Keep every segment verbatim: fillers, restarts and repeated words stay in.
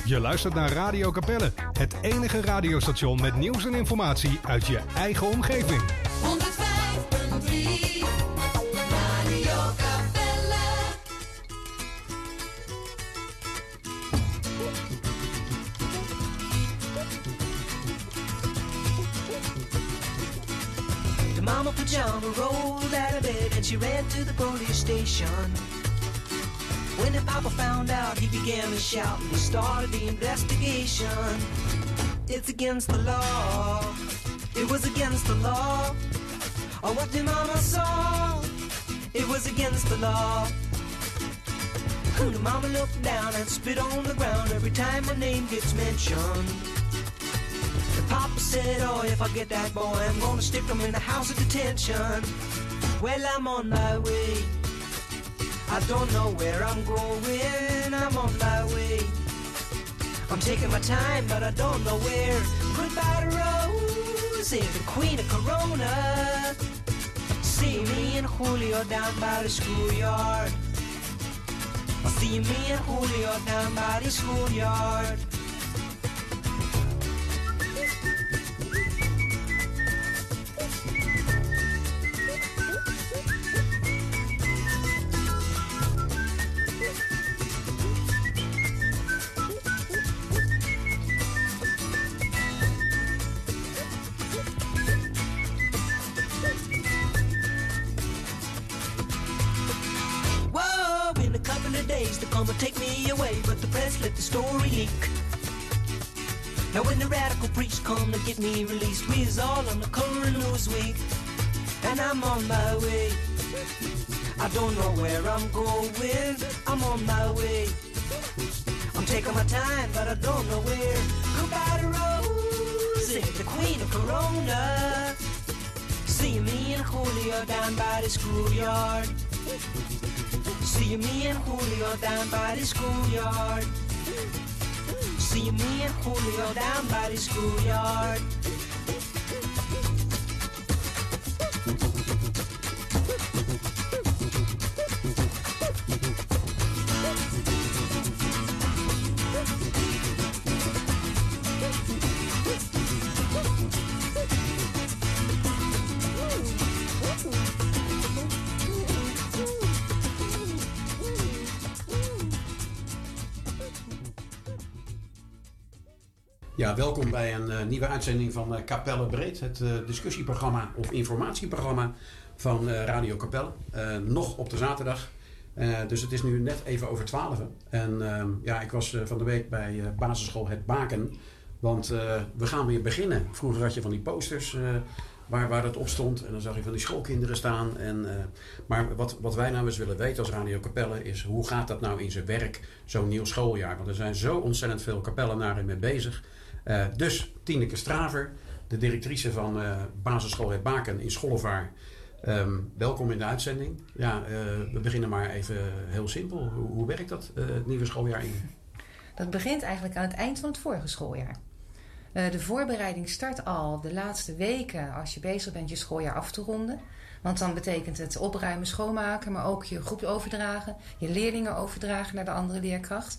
Je luistert naar Radio Capelle, het enige radiostation met nieuws en informatie uit je eigen omgeving. honderdvijf punt drie Radio Capelle. The mama pajama rolled out of bed and she ran to the police station. When the papa found out, he began to shout and he started the investigation. It's against the law. It was against the law. Oh, what the mama saw. It was against the law. The mama looked down and spit on the ground every time my name gets mentioned. The papa said, oh, if I get that boy, I'm gonna stick him in the house of detention. Well, I'm on my way. I don't know where I'm going, I'm on my way. I'm taking my time, but I don't know where. Goodbye to Rose, the queen of Corona. See me and Julio down by the schoolyard. See me and Julio down by the schoolyard. To come and take me away, but the press let the story leak. Now when the radical preach come to get me released, we is all on the cover of Newsweek, and I'm on my way. I don't know where I'm going, I'm on my way. I'm taking my time, but I don't know where. Goodbye to Rose, the queen of Corona. See me and Julio down by the schoolyard. See me and Julio down by the schoolyard. See me and Julio down by the schoolyard. Ja, welkom bij een uh, nieuwe uitzending van uh, Capelle Breed, het uh, discussieprogramma of informatieprogramma van uh, Radio Capelle. Uh, nog op de zaterdag. Uh, dus het is nu net even over twaalf. En uh, ja, ik was uh, van de week bij uh, basisschool Het Baken. Want uh, we gaan weer beginnen. Vroeger had je van die posters uh, waar, waar dat op stond. En dan zag je van die schoolkinderen staan. En, uh, maar wat, wat wij nou eens willen weten als Radio Capelle is, hoe gaat dat nou in zijn werk, zo'n nieuw schooljaar? Want er zijn zo ontzettend veel kapellenaren mee bezig. Uh, dus Tineke Straver, de directrice van uh, basisschool Het Baken in Schollevaar. Um, welkom in de uitzending. Ja, uh, we beginnen maar even heel simpel. Hoe, hoe werkt dat, uh, het nieuwe schooljaar in? Dat begint eigenlijk aan het eind van het vorige schooljaar. Uh, de voorbereiding start al de laatste weken als je bezig bent je schooljaar af te ronden. Want dan betekent het opruimen, schoonmaken, maar ook je groep overdragen. Je leerlingen overdragen naar de andere leerkracht.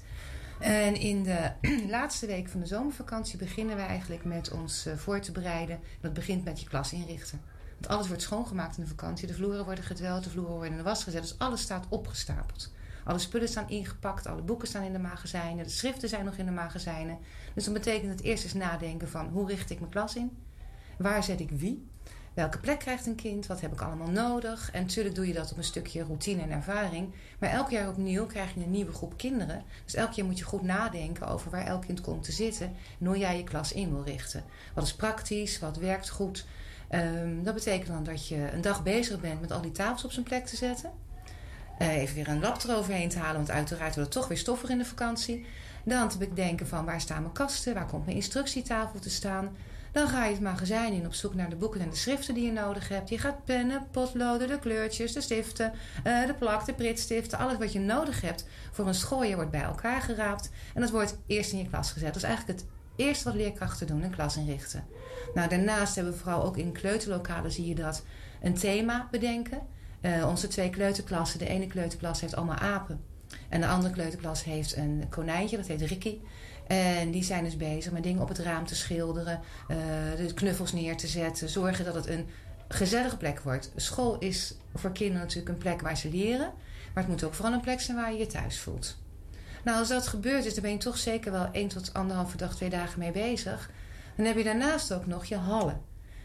En in de laatste week van de zomervakantie beginnen we eigenlijk met ons voor te bereiden. Dat begint met je klas inrichten. Want alles wordt schoongemaakt in de vakantie. De vloeren worden gedweld, de vloeren worden in de was gezet. Dus alles staat opgestapeld. Alle spullen staan ingepakt, alle boeken staan in de magazijnen. De schriften zijn nog in de magazijnen. Dus dat betekent het eerst eens nadenken van hoe richt ik mijn klas in? Waar zet ik wie? Welke plek krijgt een kind? Wat heb ik allemaal nodig? En natuurlijk doe je dat op een stukje routine en ervaring. Maar elk jaar opnieuw krijg je een nieuwe groep kinderen. Dus elk jaar moet je goed nadenken over waar elk kind komt te zitten. En hoe jij je klas in wil richten. Wat is praktisch? Wat werkt goed? Um, dat betekent dan dat je een dag bezig bent met al die tafels op zijn plek te zetten. Uh, even weer een lap eroverheen te halen. Want uiteraard wordt het toch weer stoffig in de vakantie. Dan te bedenken van waar staan mijn kasten? Waar komt mijn instructietafel te staan? Dan ga je het magazijn in op zoek naar de boeken en de schriften die je nodig hebt. Je gaat pennen, potloden, de kleurtjes, de stiften, uh, de plak, de pritstiften. Alles wat je nodig hebt voor een schooljaar wordt bij elkaar geraapt. En dat wordt eerst in je klas gezet. Dat is eigenlijk het eerste wat leerkrachten doen, een klas inrichten. Nou, daarnaast hebben we vooral ook in kleuterlokalen zie je dat een thema bedenken. Uh, onze twee kleuterklassen, de ene kleuterklas heeft allemaal apen. En de andere kleuterklas heeft een konijntje, dat heet Ricky. En die zijn dus bezig met dingen op het raam te schilderen, uh, de knuffels neer te zetten, zorgen dat het een gezellige plek wordt. School is voor kinderen natuurlijk een plek waar ze leren, maar het moet ook vooral een plek zijn waar je je thuis voelt. Nou, als dat gebeurd is, dan ben je toch zeker wel één tot anderhalve dag, twee dagen mee bezig. Dan heb je daarnaast ook nog je hallen.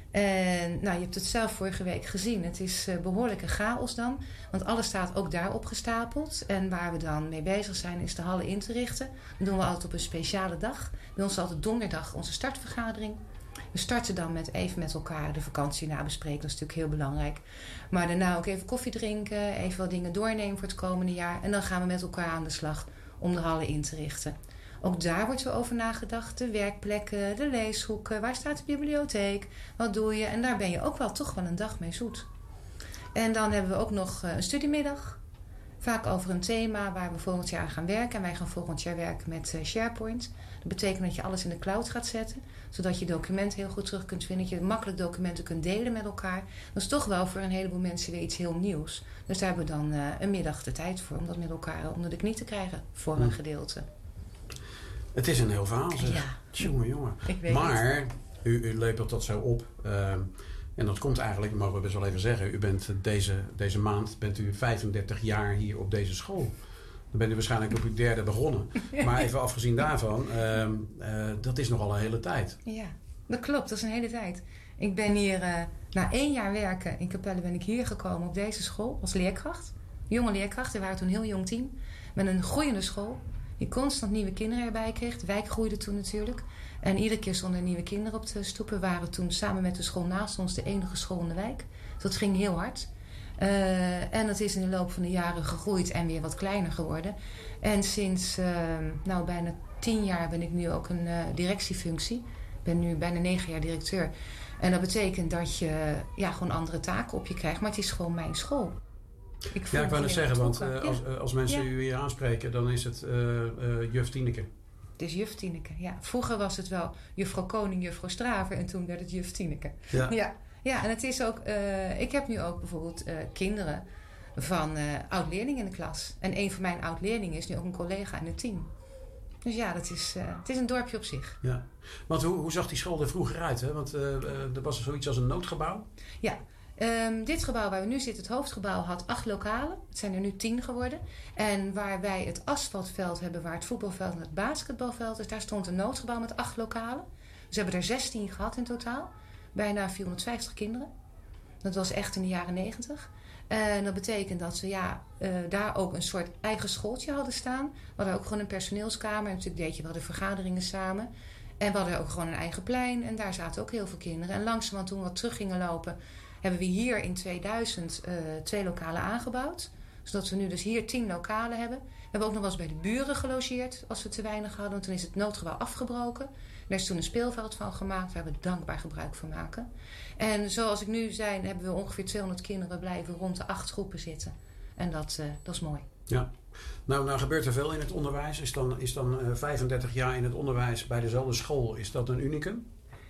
En nou, je hebt het zelf vorige week gezien. Het is uh, behoorlijke chaos dan. Want alles staat ook daar opgestapeld. En waar we dan mee bezig zijn is de hallen in te richten. Dat doen we altijd op een speciale dag. Bij ons is altijd donderdag onze startvergadering. We starten dan met even met elkaar de vakantie nabespreken. Dat is natuurlijk heel belangrijk. Maar daarna ook even koffie drinken. Even wat dingen doornemen voor het komende jaar. En dan gaan we met elkaar aan de slag om de hallen in te richten. Ook daar wordt er over nagedacht. De werkplekken, de leeshoeken. Waar staat de bibliotheek? Wat doe je? En daar ben je ook wel toch wel een dag mee zoet. En dan hebben we ook nog een studiemiddag. Vaak over een thema waar we volgend jaar gaan werken. En wij gaan volgend jaar werken met SharePoint. Dat betekent dat je alles in de cloud gaat zetten. Zodat je documenten heel goed terug kunt vinden. Dat je makkelijk documenten kunt delen met elkaar. Dat is toch wel voor een heleboel mensen weer iets heel nieuws. Dus daar hebben we dan uh, een middag de tijd voor. Om dat met elkaar onder de knie te krijgen. Voor een gedeelte. Het is een heel verhaal, zeg. Ja. Jongen, jongen. Ik weet maar het. U, u lepelt dat zo op. Uh, en dat komt eigenlijk, mogen we best wel even zeggen. U bent deze, deze maand bent u vijfendertig jaar hier op deze school. Dan bent u waarschijnlijk op uw derde begonnen. Maar even afgezien daarvan, uh, uh, dat is nogal een hele tijd. Ja, dat klopt. Dat is een hele tijd. Ik ben hier, uh, na één jaar werken in Capelle ben ik hier gekomen op deze school als leerkracht. Jonge leerkracht. We waren toen een heel jong team. Met een groeiende school. Die constant nieuwe kinderen erbij kreeg. De wijk groeide toen natuurlijk. En iedere keer stonden er nieuwe kinderen op de stoepen. We waren toen samen met de school naast ons de enige school in de wijk. Dus dat ging heel hard. Uh, en dat is in de loop van de jaren gegroeid en weer wat kleiner geworden. En sinds uh, nou, bijna tien jaar ben ik nu ook een uh, directiefunctie. Ik ben nu bijna negen jaar directeur. En dat betekent dat je ja, gewoon andere taken op je krijgt. Maar het is gewoon mijn school. Ik ja, ik wou net zeggen, want uh, ja. als, uh, als mensen ja. u hier aanspreken, dan is het uh, uh, juf Tineke. Het is juf Tineke, ja. Vroeger was het wel juffrouw Koning, juffrouw Straver en toen werd het juf Tineke. Ja, ja. ja en het is ook, uh, ik heb nu ook bijvoorbeeld uh, kinderen van uh, oud-leerlingen in de klas. En een van mijn oud-leerlingen is nu ook een collega in het team. Dus ja, dat is, uh, het is een dorpje op zich. Ja, want hoe, hoe zag die school er vroeger uit? Hè? Want uh, uh, er was zoiets als een noodgebouw. Ja. Um, dit gebouw waar we nu zitten, het hoofdgebouw, had acht lokalen. Het zijn er nu tien geworden. En waar wij het asfaltveld hebben, waar het voetbalveld en het basketbalveld is, daar stond een noodgebouw met acht lokalen. Dus we hebben er zestien gehad in totaal. Bijna vierhonderdvijftig kinderen. Dat was echt in de jaren negentig. En dat betekent dat we ja, uh, daar ook een soort eigen schooltje hadden staan. We hadden ook gewoon een personeelskamer. En natuurlijk deed je wel de vergaderingen samen. En we hadden ook gewoon een eigen plein. En daar zaten ook heel veel kinderen. En langzamerhand toen we wat terug gingen lopen, hebben we hier in tweeduizend uh, twee lokalen aangebouwd. Zodat we nu dus hier tien lokalen hebben. We hebben ook nog wel eens bij de buren gelogeerd als we te weinig hadden. Want toen is het noodgebouw afgebroken. Er is toen een speelveld van gemaakt waar we dankbaar gebruik van maken. En zoals ik nu zei, hebben we ongeveer tweehonderd kinderen blijven rond de acht groepen zitten. En dat, uh, dat is mooi. Ja. Nou, nou gebeurt er veel in het onderwijs. Is dan, is dan uh, vijfendertig jaar in het onderwijs bij dezelfde school, is dat een unicum?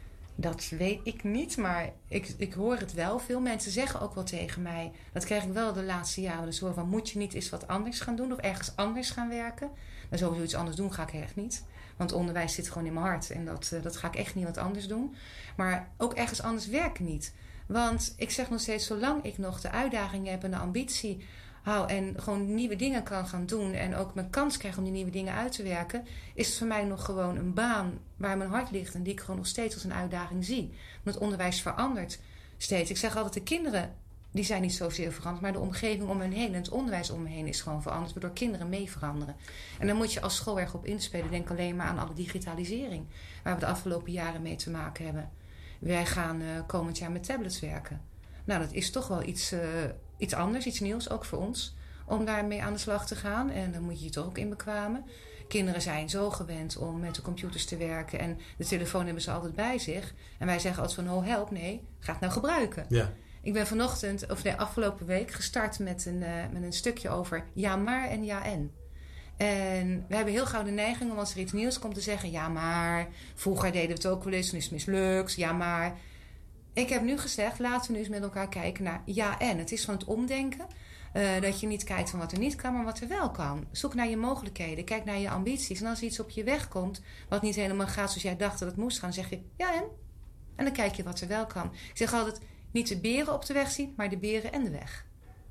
Dat weet ik niet, maar ik, ik hoor het wel. Veel mensen zeggen ook wel tegen mij, dat krijg ik wel de laatste jaren. Dus hoor van, moet je niet eens wat anders gaan doen of ergens anders gaan werken? Nou, sowieso iets anders doen ga ik echt niet. Want onderwijs zit gewoon in mijn hart en dat, uh, dat ga ik echt niet wat anders doen. Maar ook ergens anders werken niet. Want ik zeg nog steeds, zolang ik nog de uitdaging heb en de ambitie hou en gewoon nieuwe dingen kan gaan doen en ook mijn kans krijg om die nieuwe dingen uit te werken, is het voor mij nog gewoon een baan waar mijn hart ligt en die ik gewoon nog steeds als een uitdaging zie. Want het onderwijs verandert steeds. Ik zeg altijd, de kinderen die zijn niet zozeer veranderd, maar de omgeving om hen heen en het onderwijs om hen heen is gewoon veranderd, waardoor kinderen mee veranderen. En dan moet je als school erg op inspelen. Denk alleen maar aan alle digitalisering, waar we de afgelopen jaren mee te maken hebben. Wij gaan uh, komend jaar met tablets werken. Nou, dat is toch wel iets, uh, iets anders, iets nieuws, ook voor ons, om daarmee aan de slag te gaan. En dan moet je je toch ook in bekwamen. Kinderen zijn zo gewend om met de computers te werken en de telefoon hebben ze altijd bij zich. En wij zeggen altijd van, oh help, nee, ga het nou gebruiken. Ja. Ik ben vanochtend, of de afgelopen week, gestart met een, uh, met een stukje over ja maar en ja en. En we hebben heel gauw de neiging om als er iets nieuws komt te zeggen, ja maar, vroeger deden we het ook wel eens, toen is het mislukt, ja maar. Ik heb nu gezegd, laten we nu eens met elkaar kijken naar ja en. Het is van het omdenken. Uh, dat je niet kijkt van wat er niet kan, maar wat er wel kan. Zoek naar je mogelijkheden, kijk naar je ambities. En als iets op je weg komt wat niet helemaal gaat zoals jij dacht dat het moest gaan, zeg je ja en? En dan kijk je wat er wel kan. Ik zeg altijd, niet de beren op de weg zien, maar de beren en de weg.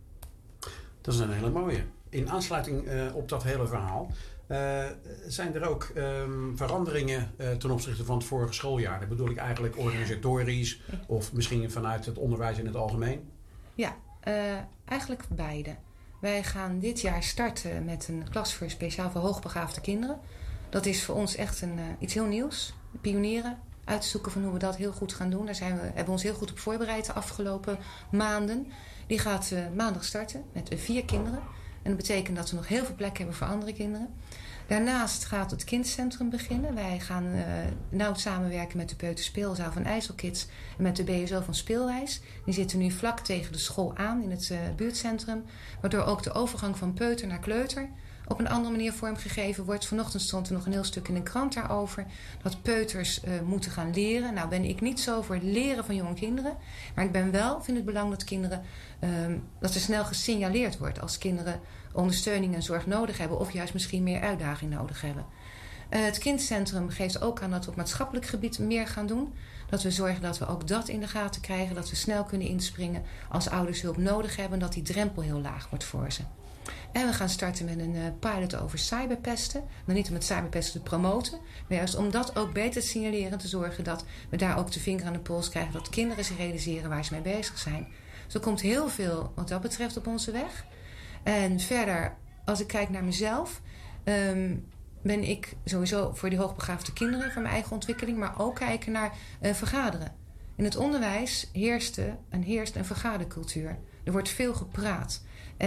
Dat is een hele mooie. In aansluiting uh, op dat hele verhaal, uh, zijn er ook um, veranderingen uh, ten opzichte van het vorige schooljaar? Dat bedoel ik eigenlijk organisatorisch of misschien vanuit het onderwijs in het algemeen? Ja, uh, eigenlijk beide. Wij gaan dit jaar starten met een klas voor speciaal voor hoogbegaafde kinderen. Dat is voor ons echt een, uh, iets heel nieuws. Pionieren, uitzoeken van hoe we dat heel goed gaan doen. Daar zijn we, hebben we ons heel goed op voorbereid de afgelopen maanden. Die gaat uh, maandag starten met uh, vier kinderen. En dat betekent dat we nog heel veel plek hebben voor andere kinderen. Daarnaast gaat het kindcentrum beginnen. Wij gaan uh, nauw samenwerken met de Peuterspeelzaal van IJsselkids en met de B S O van Speelwijs. Die zitten nu vlak tegen de school aan in het uh, buurtcentrum. Waardoor ook de overgang van peuter naar kleuter op een andere manier vormgegeven wordt. Vanochtend stond er nog een heel stuk in de krant daarover. Dat peuters uh, moeten gaan leren. Nou ben ik niet zo voor het leren van jonge kinderen. Maar ik ben wel, vind het belang dat kinderen, um, dat er snel gesignaleerd wordt als kinderen ondersteuning en zorg nodig hebben. Of juist misschien meer uitdaging nodig hebben. Uh, het kindcentrum geeft ook aan dat we op maatschappelijk gebied meer gaan doen. Dat we zorgen dat we ook dat in de gaten krijgen. Dat we snel kunnen inspringen als ouders hulp nodig hebben. En dat die drempel heel laag wordt voor ze. En we gaan starten met een uh, pilot over cyberpesten. Maar niet om het cyberpesten te promoten. Maar juist om dat ook beter te signaleren. Te zorgen dat we daar ook de vinger aan de pols krijgen. Dat kinderen zich realiseren waar ze mee bezig zijn. Dus er komt heel veel wat dat betreft op onze weg. En verder, als ik kijk naar mezelf, um, ben ik sowieso voor die hoogbegaafde kinderen, voor mijn eigen ontwikkeling, maar ook kijken naar uh, vergaderen. In het onderwijs heerste en heerst een vergadercultuur. Er wordt veel gepraat.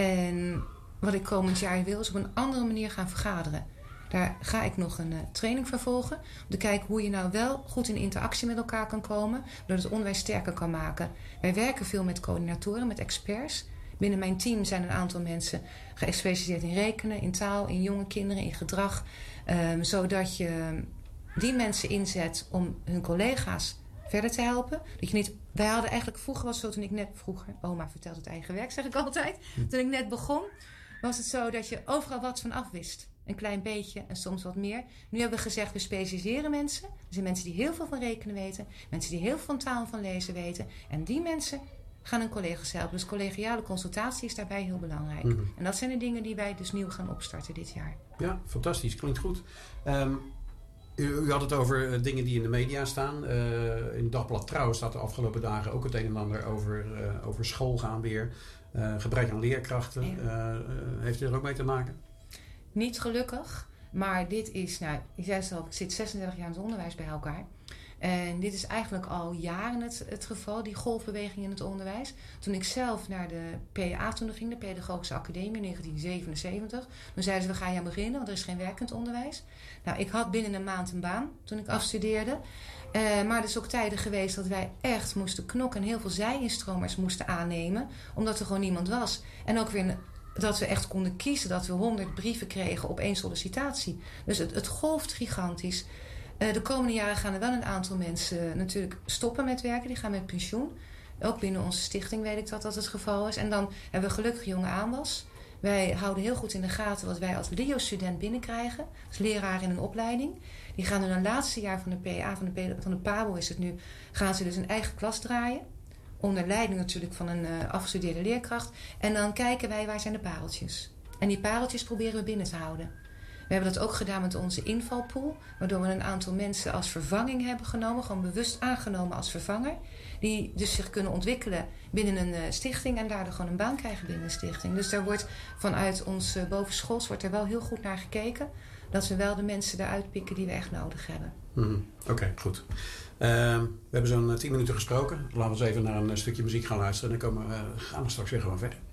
En wat ik komend jaar wil, is op een andere manier gaan vergaderen. Daar ga ik nog een uh, training voor volgen. Om te kijken hoe je nou wel goed in interactie met elkaar kan komen. Waardoor het onderwijs sterker kan maken. Wij werken veel met coördinatoren, met experts. Binnen mijn team zijn een aantal mensen gespecialiseerd in rekenen, in taal, in jonge kinderen, in gedrag. Um, zodat je die mensen inzet om hun collega's verder te helpen. Dat je niet, wij hadden eigenlijk, vroeger was het zo toen ik net, vroeger, oma vertelt het eigen werk, zeg ik altijd. Toen ik net begon, was het zo dat je overal wat van af wist. Een klein beetje en soms wat meer. Nu hebben we gezegd, we specialiseren mensen. Er zijn mensen die heel veel van rekenen weten. Mensen die heel veel van taal en van lezen weten. En die mensen gaan hun collega's helpen. Dus collegiale consultatie is daarbij heel belangrijk. Mm-hmm. En dat zijn de dingen die wij dus nieuw gaan opstarten dit jaar. Ja, fantastisch. Klinkt goed. Um, u, u had het over uh, dingen die in de media staan. Uh, in Dagblad Trouw staat de afgelopen dagen ook het een en ander over, uh, over schoolgaan weer. Uh, gebrek aan leerkrachten. Ja. Uh, uh, heeft u er ook mee te maken? Niet gelukkig. Maar dit is, nou, ik zei zelf, ik zit zesendertig jaar in het onderwijs bij elkaar. En dit is eigenlijk al jaren het, het geval, die golfbeweging in het onderwijs. Toen ik zelf naar de P A toen ging, de Pedagogische Academie in negentien zevenenzeventig. Toen zeiden ze, we gaan je aan beginnen, want er is geen werkend onderwijs. Nou, ik had binnen een maand een baan toen ik afstudeerde. Uh, maar er is ook tijden geweest dat wij echt moesten knokken en heel veel zij-instromers moesten aannemen. Omdat er gewoon niemand was. En ook weer dat we echt konden kiezen, dat we honderd brieven kregen op één sollicitatie. Dus het, het golft gigantisch. Uh, de komende jaren gaan er wel een aantal mensen uh, natuurlijk stoppen met werken. Die gaan met pensioen. Ook binnen onze stichting weet ik dat dat het geval is. En dan hebben we gelukkig jonge aanwas. Wij houden heel goed in de gaten wat wij als L I O-student binnenkrijgen. Als leraar in een opleiding. Die gaan in een laatste jaar van de P A, van de, van de PABO is het nu, gaan ze dus een eigen klas draaien. Onder leiding natuurlijk van een uh, afgestudeerde leerkracht. En dan kijken wij waar zijn de pareltjes. En die pareltjes proberen we binnen te houden. We hebben dat ook gedaan met onze invalpool. Waardoor we een aantal mensen als vervanging hebben genomen. Gewoon bewust aangenomen als vervanger. Die dus zich kunnen ontwikkelen binnen een uh, stichting. En daardoor gewoon een baan krijgen binnen een stichting. Dus daar wordt vanuit ons uh, bovenschools wordt er wel heel goed naar gekeken. Dat we wel de mensen eruit pikken die we echt nodig hebben. Mm-hmm. Oké, okay, goed. Uh, we hebben zo'n tien minuten gesproken. Laten we eens even naar een stukje muziek gaan luisteren. En dan komen we, uh, gaan we straks weer gewoon verder.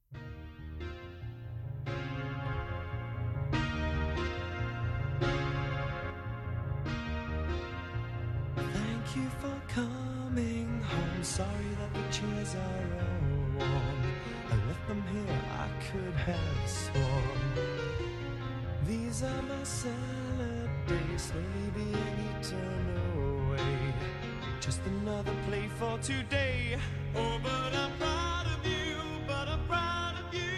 Sorry that the chairs are all warm. I left them here, I could have sworn. These are my salad days, slowly being eaten away. Just another play for today. Oh, but I'm proud of you, but I'm proud of you.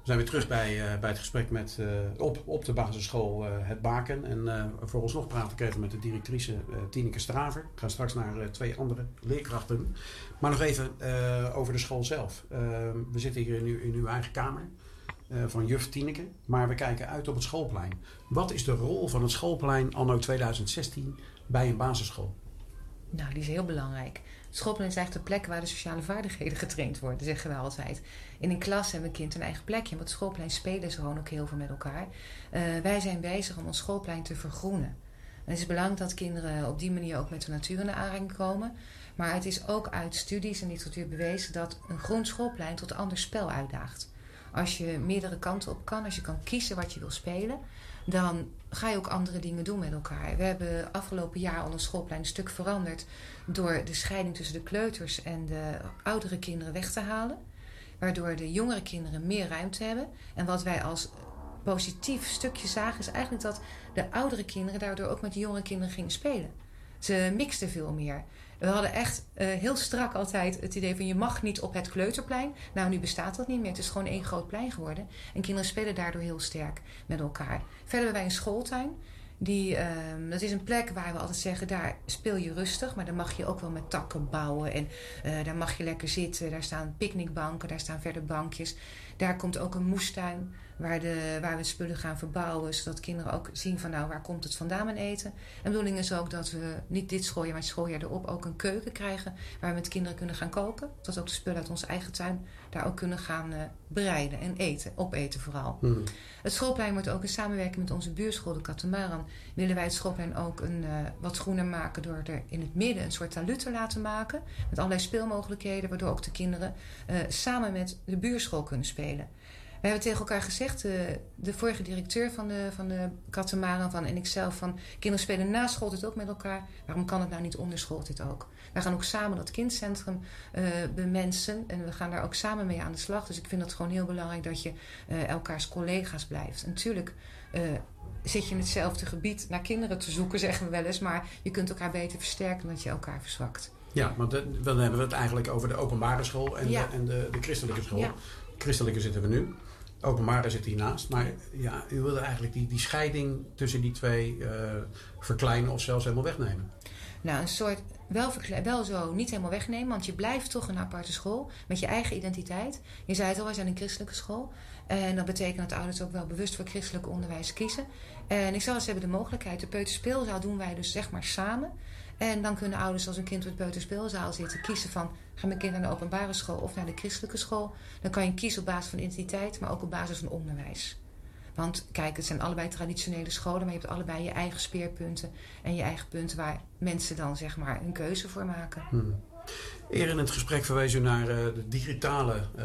We zijn weer terug bij, uh, bij het gesprek met, uh, op, op de basisschool uh, Het Baken. En uh, voor ons nog praten kregen met de directrice uh, Tineke Straver. Ik ga straks naar uh, twee andere leerkrachten. Maar nog even uh, over de school zelf. Uh, we zitten hier in uw, in uw eigen kamer uh, van juf Tineke. Maar we kijken uit op het schoolplein. Wat is de rol van het schoolplein anno tweeduizend zestien bij een basisschool? Nou, die is heel belangrijk. Het schoolplein is eigenlijk de plek waar de sociale vaardigheden getraind worden, zeggen we altijd. In een klas hebben een kind een eigen plekje. Maar op het schoolplein spelen ze gewoon ook heel veel met elkaar. Uh, wij zijn bezig om ons schoolplein te vergroenen. En het is belangrijk dat kinderen op die manier ook met de natuur in de aanraking komen. Maar het is ook uit studies en literatuur bewezen dat een groen schoolplein tot een ander spel uitdaagt. Als je meerdere kanten op kan, als je kan kiezen wat je wil spelen, dan ga je ook andere dingen doen met elkaar. We hebben afgelopen jaar al een schoolplein een stuk veranderd door de scheiding tussen de kleuters en de oudere kinderen weg te halen. Waardoor de jongere kinderen meer ruimte hebben. En wat wij als positief stukje zagen is eigenlijk dat de oudere kinderen daardoor ook met de jongere kinderen gingen spelen. Ze mixten veel meer. We hadden echt uh, heel strak altijd het idee van je mag niet op het kleuterplein. Nou, nu bestaat dat niet meer. Het is gewoon één groot plein geworden. En kinderen spelen daardoor heel sterk met elkaar. Verder hebben wij een schooltuin. Die, uh, dat is een plek waar we altijd zeggen, daar speel je rustig. Maar daar mag je ook wel met takken bouwen. En uh, daar mag je lekker zitten. Daar staan picknickbanken, daar staan verder bankjes. Daar komt ook een moestuin waar, de, waar we spullen gaan verbouwen. Zodat kinderen ook zien van nou, waar komt het vandaan met eten. En de bedoeling is ook dat we niet dit schooljaar, maar het schooljaar erop ook een keuken krijgen. Waar we met kinderen kunnen gaan koken. Dat ook de spullen uit onze eigen tuin daar ook kunnen gaan uh, bereiden en eten. Opeten vooral. Hmm. Het schoolplein wordt ook in samenwerking met onze buurschool, de Katamaran. Willen wij het schoolplein ook een, uh, wat groener maken door er in het midden een soort talud te laten maken. Met allerlei speelmogelijkheden, waardoor ook de kinderen uh, samen met de buurschool kunnen spelen. We hebben tegen elkaar gezegd, de, de vorige directeur van de, van de Katamaran van, en ikzelf, van kinderen spelen na schooltijd ook met elkaar. Waarom kan het nou niet onder schooltijd ook? Wij gaan ook samen dat kindcentrum uh, bemensen en we gaan daar ook samen mee aan de slag. Dus ik vind het gewoon heel belangrijk dat je uh, elkaars collega's blijft. En natuurlijk uh, zit je in hetzelfde gebied naar kinderen te zoeken, zeggen we wel eens. Maar je kunt elkaar beter versterken dan dat je elkaar verzwakt. Ja, maar de, dan hebben we het eigenlijk over de openbare school en, ja. de, en de, de christelijke school. Ja. Christelijke zitten we nu. Openbare zit hiernaast. Maar ja, u wilde eigenlijk die, die scheiding tussen die twee uh, verkleinen of zelfs helemaal wegnemen. Nou, een soort wel, verkle- wel zo niet helemaal wegnemen. Want je blijft toch een aparte school met je eigen identiteit. Je zei het al, wij zijn een christelijke school. En dat betekent dat ouders ook wel bewust voor christelijk onderwijs kiezen. En ik zal eens hebben de mogelijkheid. De peuterspeelzaal doen wij dus zeg maar samen. En dan kunnen ouders als een kind op de peuterspeelzaal zitten kiezen van, ga mijn kind naar de openbare school of naar de christelijke school. Dan kan je kiezen op basis van identiteit, maar ook op basis van onderwijs. Want kijk, het zijn allebei traditionele scholen, maar je hebt allebei je eigen speerpunten en je eigen punten waar mensen dan zeg maar een keuze voor maken. Hmm. Eerder in het gesprek verwees u naar uh, de digitale uh,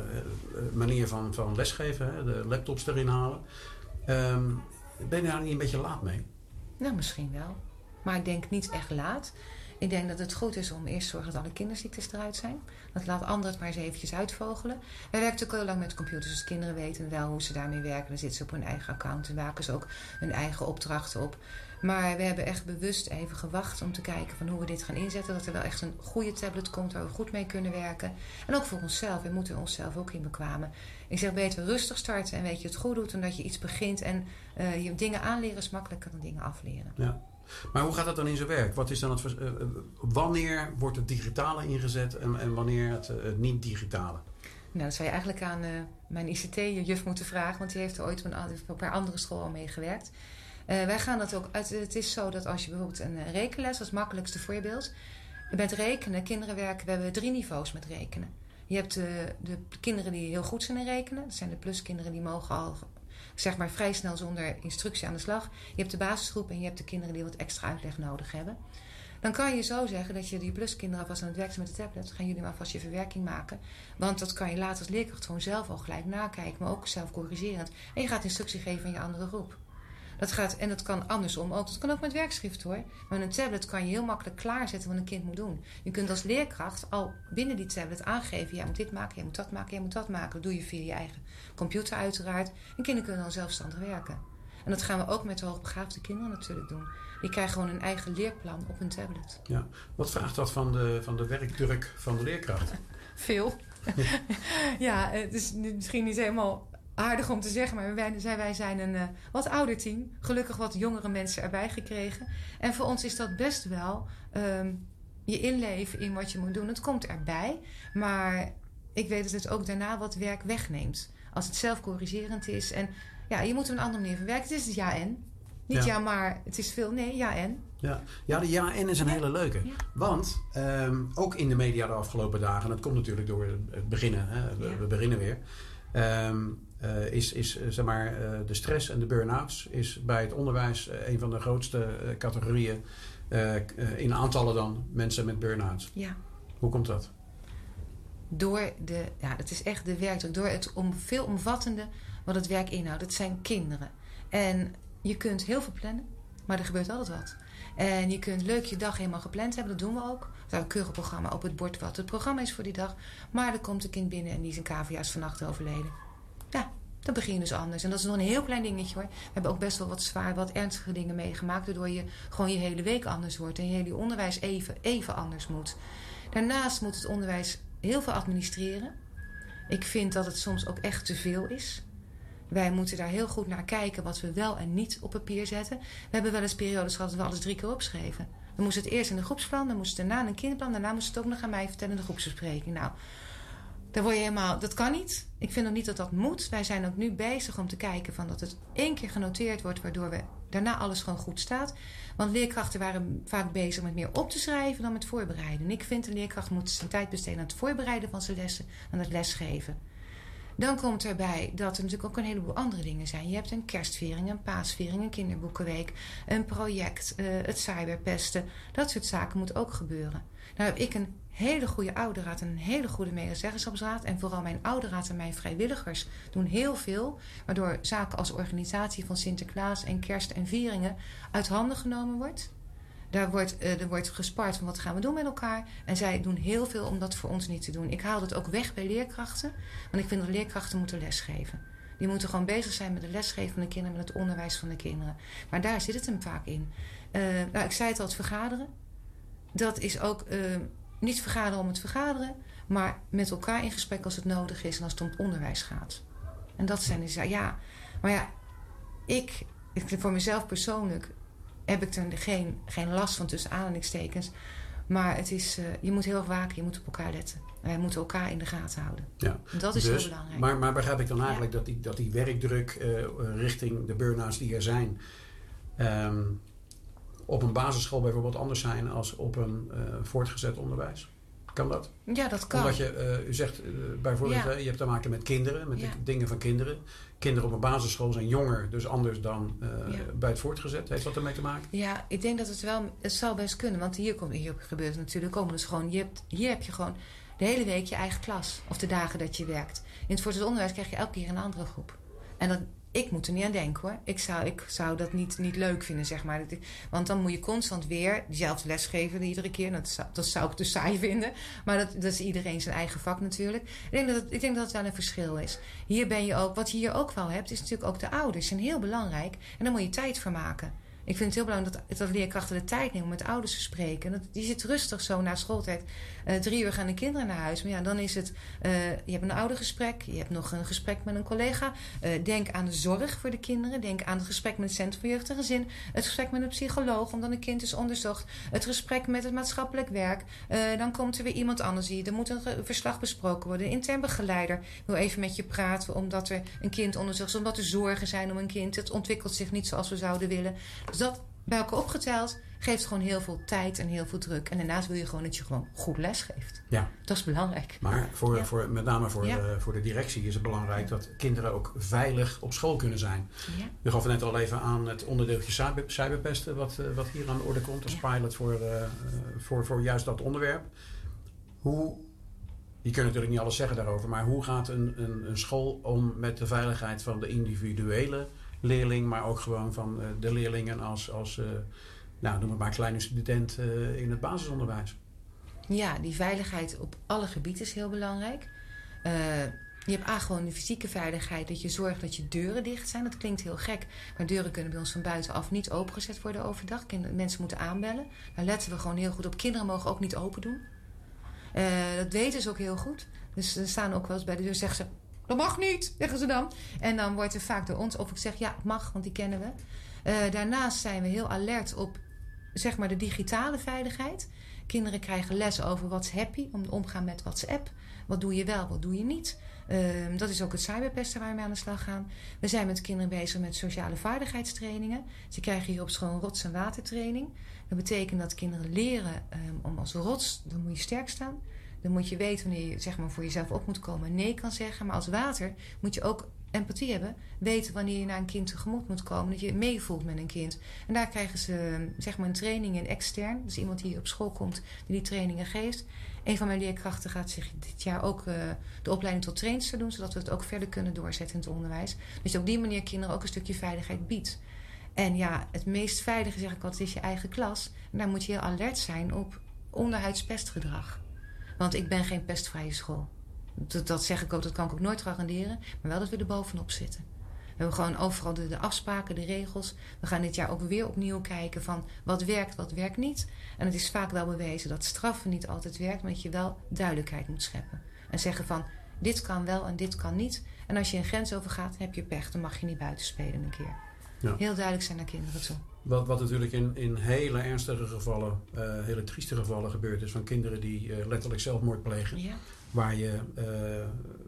manier van, van lesgeven, hè? De laptops erin halen. Um, ben je daar niet een beetje laat mee? Nou, misschien wel. Maar ik denk niet echt laat. Ik denk dat het goed is om eerst te zorgen dat alle kinderziektes eruit zijn. Dat laat anderen het maar eens eventjes uitvogelen. Wij werken natuurlijk heel lang met computers, dus kinderen weten wel hoe ze daarmee werken. Dan zitten ze op hun eigen account en maken ze ook hun eigen opdrachten op. Maar we hebben echt bewust even gewacht om te kijken van hoe we dit gaan inzetten. Dat er wel echt een goede tablet komt waar we goed mee kunnen werken. En ook voor onszelf. We moeten onszelf ook in bekwamen. Ik zeg beter rustig starten en weet je het goed doet dan dat je iets begint. En uh, je dingen aanleren is makkelijker dan dingen afleren. Ja. Maar hoe gaat dat dan in zijn werk? Wat is dan het, uh, wanneer wordt het digitale ingezet en, en wanneer het uh, niet-digitale? Nou, dat zou je eigenlijk aan uh, mijn I C T-juf moeten vragen. Want die heeft er ooit op een, op haar andere school al mee gewerkt. Uh, wij gaan dat ook uit. Het is zo dat als je bijvoorbeeld een uh, rekenles, als het makkelijkste voorbeeld. Met rekenen, kinderen werken, we hebben drie niveaus met rekenen. Je hebt uh, de kinderen die heel goed zijn in rekenen. Dat zijn de pluskinderen die mogen al zeg maar vrij snel zonder instructie aan de slag. Je hebt de basisgroep en je hebt de kinderen die wat extra uitleg nodig hebben. Dan kan je zo zeggen dat je die pluskinderen alvast aan het werk zijn met de tablet. Gaan jullie maar alvast je verwerking maken. Want dat kan je later als leerkracht gewoon zelf al gelijk nakijken. Maar ook zelf corrigerend. En je gaat instructie geven aan je andere groep. Dat gaat, en dat kan andersom ook. Dat kan ook met werkschrift hoor. Maar met een tablet kan je heel makkelijk klaarzetten wat een kind moet doen. Je kunt als leerkracht al binnen die tablet aangeven. Jij moet dit maken, jij moet dat maken, jij moet dat maken. Dat doe je via je eigen computer uiteraard. En kinderen kunnen dan zelfstandig werken. En dat gaan we ook met de hoogbegaafde kinderen natuurlijk doen. Die krijgen gewoon een eigen leerplan op hun tablet. Ja. Wat vraagt dat van de, van de werkdruk van de leerkracht? Veel. Ja, het is misschien niet helemaal aardig om te zeggen, maar wij, wij zijn een uh, wat ouder team. Gelukkig wat jongere mensen erbij gekregen. En voor ons is dat best wel um, je inleven in wat je moet doen. Het komt erbij, maar ik weet dat het ook daarna wat werk wegneemt. Als het zelfcorrigerend is. En ja, je moet op een andere manier verwerken. Het is het ja en. Niet ja. ja, maar het is veel. Nee, ja en. Ja, ja de ja en is een ja. hele leuke. Ja. Want um, ook in de media de afgelopen dagen, en dat komt natuurlijk door het beginnen, hè, we, ja. we beginnen weer. Um, uh, is, is zeg maar, uh, de stress en de burn-outs is bij het onderwijs uh, een van de grootste uh, categorieën. Uh, uh, in aantallen dan mensen met burn-outs. Ja. Hoe komt dat? Door de, ja, het is echt de werkdruk. Door het om, veelomvattende wat het werk inhoudt. Het zijn kinderen. En je kunt heel veel plannen, maar er gebeurt altijd wat. En je kunt leuk je dag helemaal gepland hebben. Dat doen we ook. We hebben een keurig programma op het bord wat het programma is voor die dag. Maar er komt een kind binnen en die is een cavia's vannacht overleden. Ja, dan begin je dus anders. En dat is nog een heel klein dingetje hoor. We hebben ook best wel wat zwaar, wat ernstige dingen meegemaakt. Waardoor je gewoon je hele week anders wordt. En je hele onderwijs even, even anders moet. Daarnaast moet het onderwijs heel veel administreren. Ik vind dat het soms ook echt te veel is. Wij moeten daar heel goed naar kijken wat we wel en niet op papier zetten. We hebben wel eens periodes gehad dat we alles drie keer opschreven. Dan moest het eerst in een groepsplan, dan moest het daarna in een kinderplan, daarna moest het ook nog aan mij vertellen in de groepsbespreking. Nou, daar word je helemaal, dat kan niet. Ik vind ook niet dat dat moet. Wij zijn ook nu bezig om te kijken van dat het één keer genoteerd wordt, waardoor we daarna alles gewoon goed staat. Want leerkrachten waren vaak bezig met meer op te schrijven dan met voorbereiden. En ik vind de leerkracht moet zijn tijd besteden aan het voorbereiden van zijn lessen, aan het lesgeven. Dan komt erbij dat er natuurlijk ook een heleboel andere dingen zijn. Je hebt een kerstviering, een paasviering, een kinderboekenweek, een project, uh, het cyberpesten. Dat soort zaken moet ook gebeuren. Nou heb ik een hele goede ouderraad en een hele goede medezeggenschapsraad. En vooral mijn ouderraad en mijn vrijwilligers doen heel veel. Waardoor zaken als organisatie van Sinterklaas en kerst en vieringen uit handen genomen wordt. Daar wordt, uh, er wordt gespart van wat gaan we doen met elkaar. En zij doen heel veel om dat voor ons niet te doen. Ik haal het ook weg bij leerkrachten. Want ik vind dat leerkrachten moeten lesgeven. Die moeten gewoon bezig zijn met het lesgeven van de kinderen. Met het onderwijs van de kinderen. Maar daar zit het hem vaak in. Uh, nou, ik zei het al, het vergaderen. Dat is ook uh, niet vergaderen om het vergaderen. Maar met elkaar in gesprek als het nodig is. En als het om het onderwijs gaat. En dat zijn dus, ja. Maar ja, ik, ik voor mezelf persoonlijk heb ik er geen, geen last van tussen aanhalingstekens. Maar het is, uh, je moet heel erg waken, je moet op elkaar letten. Wij moeten elkaar in de gaten houden. Ja. Dat is dus heel belangrijk. Maar, maar begrijp ik dan eigenlijk ja. dat, die, dat die werkdruk uh, richting de burn-outs die er zijn, Um, op een basisschool bijvoorbeeld anders zijn als op een uh, voortgezet onderwijs? Kan dat? Ja, dat kan. Omdat je, uh, u zegt uh, bijvoorbeeld, ja. uh, je hebt te maken met kinderen, met ja. de dingen van kinderen. Kinderen op een basisschool zijn jonger, dus anders dan uh, ja. bij het voortgezet. Heeft dat ermee te maken? Ja, ik denk dat het wel, het zou best kunnen. Want hier, komt, hier gebeurt het natuurlijk komen dus gewoon, je hebt, hier heb je gewoon de hele week je eigen klas. Of de dagen dat je werkt. In het voortgezet onderwijs krijg je elke keer een andere groep. En dat, ik moet er niet aan denken hoor. Ik zou, ik zou dat niet, niet leuk vinden, zeg maar. Want dan moet je constant weer dezelfde les geven iedere keer. Dat zou, dat zou ik dus saai vinden. Maar dat, dat is iedereen zijn eigen vak natuurlijk. Ik denk, dat het, ik denk dat het wel een verschil is. Hier ben je ook, wat je hier ook wel hebt, is natuurlijk ook de ouders. Zijn heel belangrijk. En daar moet je tijd voor maken. Ik vind het heel belangrijk dat, dat leerkrachten de tijd nemen om met ouders te spreken. Dat, die zit rustig zo na schooltijd. Uh, drie uur gaan de kinderen naar huis. Maar ja, dan is het, uh, je hebt een oudergesprek. Je hebt nog een gesprek met een collega. Uh, denk aan de zorg voor de kinderen. Denk aan het gesprek met het Centrum voor Jeugd en Gezin. Het gesprek met een psycholoog, omdat een kind is onderzocht. Het gesprek met het maatschappelijk werk. Uh, dan komt er weer iemand anders hier. Er moet een verslag besproken worden. Een intern begeleider wil even met je praten, omdat er een kind onderzocht is. Omdat er zorgen zijn om een kind. Het ontwikkelt zich niet zoals we zouden willen. Dus dat bij elkaar opgeteld geeft gewoon heel veel tijd en heel veel druk. En daarnaast wil je gewoon dat je gewoon goed les geeft. Ja. Dat is belangrijk. Maar voor, ja. voor, met name voor, ja. uh, voor de directie is het belangrijk dat kinderen ook veilig op school kunnen zijn. Ja. U gaf net al even aan het onderdeeltje cyber, cyberpesten wat, uh, wat hier aan de orde komt als ja. pilot voor, uh, uh, voor, voor juist dat onderwerp. Hoe, je kunt natuurlijk niet alles zeggen daarover, maar hoe gaat een, een, een school om met de veiligheid van de individuele leerling, maar ook gewoon van uh, de leerlingen als, als uh, nou, noem het maar kleine student uh, in het basisonderwijs? Ja, die veiligheid op alle gebieden is heel belangrijk. Uh, je hebt A, gewoon de fysieke veiligheid, dat je zorgt dat je deuren dicht zijn. Dat klinkt heel gek, maar deuren kunnen bij ons van buitenaf niet opengezet worden overdag. Mensen moeten aanbellen. Daar letten we gewoon heel goed op. Kinderen mogen ook niet open doen. Uh, dat weten ze ook heel goed. Dus er staan ook wel eens bij de deur, zeggen ze, dat mag niet, zeggen ze dan. En dan wordt er vaak door ons, of ik zeg ja, het mag, want die kennen we. Uh, daarnaast zijn we heel alert op, zeg maar, de digitale veiligheid. Kinderen krijgen les over WhatsAppie, om te omgaan met WhatsApp. Wat doe je wel, wat doe je niet? Uh, dat is ook het cyberpesten waar we mee aan de slag gaan. We zijn met kinderen bezig met sociale vaardigheidstrainingen. Ze krijgen hier op school een rots- en watertraining. Dat betekent dat kinderen leren um, om als rots, dan moet je sterk staan. Dan moet je weten wanneer je, zeg maar, voor jezelf op moet komen en nee kan zeggen. Maar als water moet je ook empathie hebben. Weten wanneer je naar een kind tegemoet moet komen. Dat je meevoelt met een kind. En daar krijgen ze, zeg maar, een training in extern. Dus iemand die op school komt die die trainingen geeft. Een van mijn leerkrachten gaat zich dit jaar ook uh, de opleiding tot trainster doen. Zodat we het ook verder kunnen doorzetten in het onderwijs. Dus op die manier kinderen ook een stukje veiligheid biedt. En ja, het meest veilige, zeg ik altijd, is je eigen klas. En daar moet je heel alert zijn op onderhuids pestgedrag. Want ik ben geen pestvrije school. Dat, dat zeg ik ook, dat kan ik ook nooit garanderen. Maar wel dat we er bovenop zitten. We hebben gewoon overal de, de afspraken, de regels. We gaan dit jaar ook weer opnieuw kijken van wat werkt, wat werkt niet. En het is vaak wel bewezen dat straffen niet altijd werkt. Maar dat je wel duidelijkheid moet scheppen. En zeggen van dit kan wel en dit kan niet. En als je een grens overgaat, heb je pech. Dan mag je niet buiten spelen een keer. Ja. Heel duidelijk zijn naar kinderen toe. Wat, wat natuurlijk in, in hele ernstige gevallen, uh, hele trieste gevallen gebeurt is van kinderen die uh, letterlijk zelfmoord plegen. Ja. Waar, je, uh,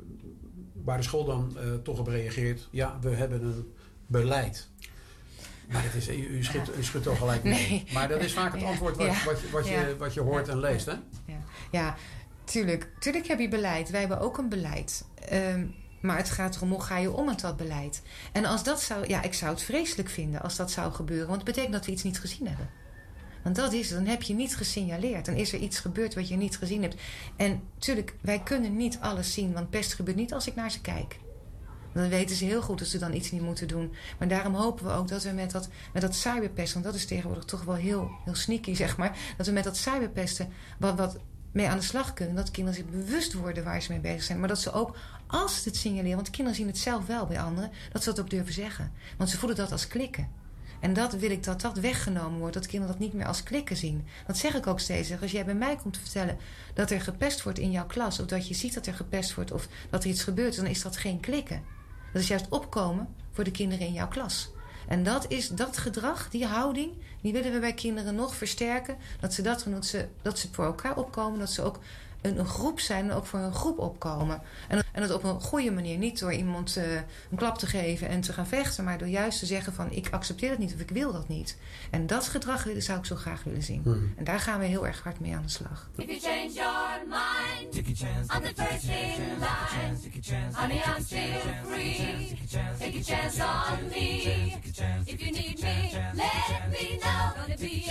waar de school dan uh, toch op reageert. Ja, we hebben een beleid. Maar dat is, u, u, schudt, u schudt toch gelijk mee. Nee. Maar dat is vaak het antwoord wat, ja. wat, wat, wat, je, ja. wat je hoort ja. en leest. Hè? Ja, ja. Tuurlijk. Tuurlijk heb je beleid. Wij hebben ook een beleid. Um, Maar het gaat erom, hoe ga je om met dat beleid? En als dat zou, ja, ik zou het vreselijk vinden als dat zou gebeuren. Want het betekent dat we iets niet gezien hebben. Want dat is het, dan heb je niet gesignaleerd. Dan is er iets gebeurd wat je niet gezien hebt. En natuurlijk, wij kunnen niet alles zien. Want pest gebeurt niet als ik naar ze kijk. Dan weten ze heel goed dat ze dan iets niet moeten doen. Maar daarom hopen we ook dat we met dat, met dat cyberpesten... want dat is tegenwoordig toch wel heel, heel sneaky, zeg maar... dat we met dat cyberpesten wat... wat mee aan de slag kunnen. Dat kinderen zich bewust worden waar ze mee bezig zijn. Maar dat ze ook, als ze het signaleren... want kinderen zien het zelf wel bij anderen... dat ze dat ook durven zeggen. Want ze voelen dat als klikken. En dat wil ik dat dat weggenomen wordt. Dat kinderen dat niet meer als klikken zien. Dat zeg ik ook steeds. Als jij bij mij komt te vertellen dat er gepest wordt in jouw klas... of dat je ziet dat er gepest wordt... of dat er iets gebeurt, dan is dat geen klikken. Dat is juist opkomen voor de kinderen in jouw klas. En dat is dat gedrag, die houding, die willen we bij kinderen nog versterken. Dat ze, dat, dat ze, dat ze voor elkaar opkomen, dat ze ook een, een groep zijn en ook voor een groep opkomen. En, en dat op een goede manier, niet door iemand uh, een klap te geven en te gaan vechten, maar door juist te zeggen van ik accepteer dat niet of ik wil dat niet. En dat gedrag zou ik zo graag willen zien. Hmm. En daar gaan we heel erg hard mee aan de slag. If you change your mind, take a chance, I'm the first in line. Honey, I'm still free. Take a chance on me. If you need me, let me know. Gonna be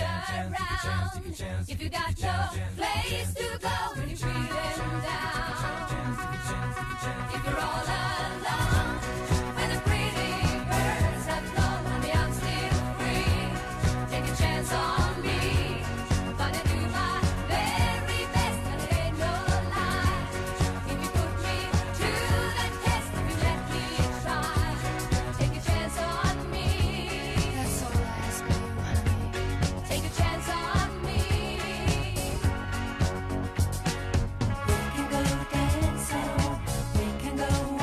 around. If you got no place to go when you're feeling down. If you're all alone, when the pretty birds have flown, honey, I'm still free. Take a chance on me. Gonna do my very best, and it ain't no lie. If you put me to the test, if you let me try, take a chance on me. That's all I ask you, honey. Take a chance on me. We can go dancing, we can go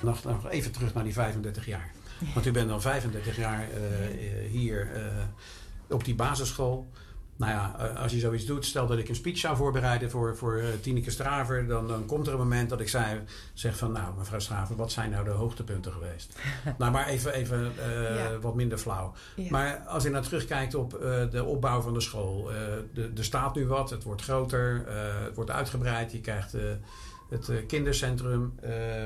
nog, nog even terug naar die vijfendertig jaar. Want u bent dan vijfendertig jaar uh, hier uh, op die basisschool. Nou ja, uh, als je zoiets doet, stel dat ik een speech zou voorbereiden voor, voor uh, Tineke Straver. Dan, dan komt er een moment dat ik zei, zeg van, nou mevrouw Straver, wat zijn nou de hoogtepunten geweest? Nou, maar even, even uh, ja. wat minder flauw. Ja. Maar als je nou terugkijkt op uh, de opbouw van de school. Uh, de, er staat nu wat, het wordt groter, uh, het wordt uitgebreid. Je krijgt uh, het uh, kindercentrum. Uh,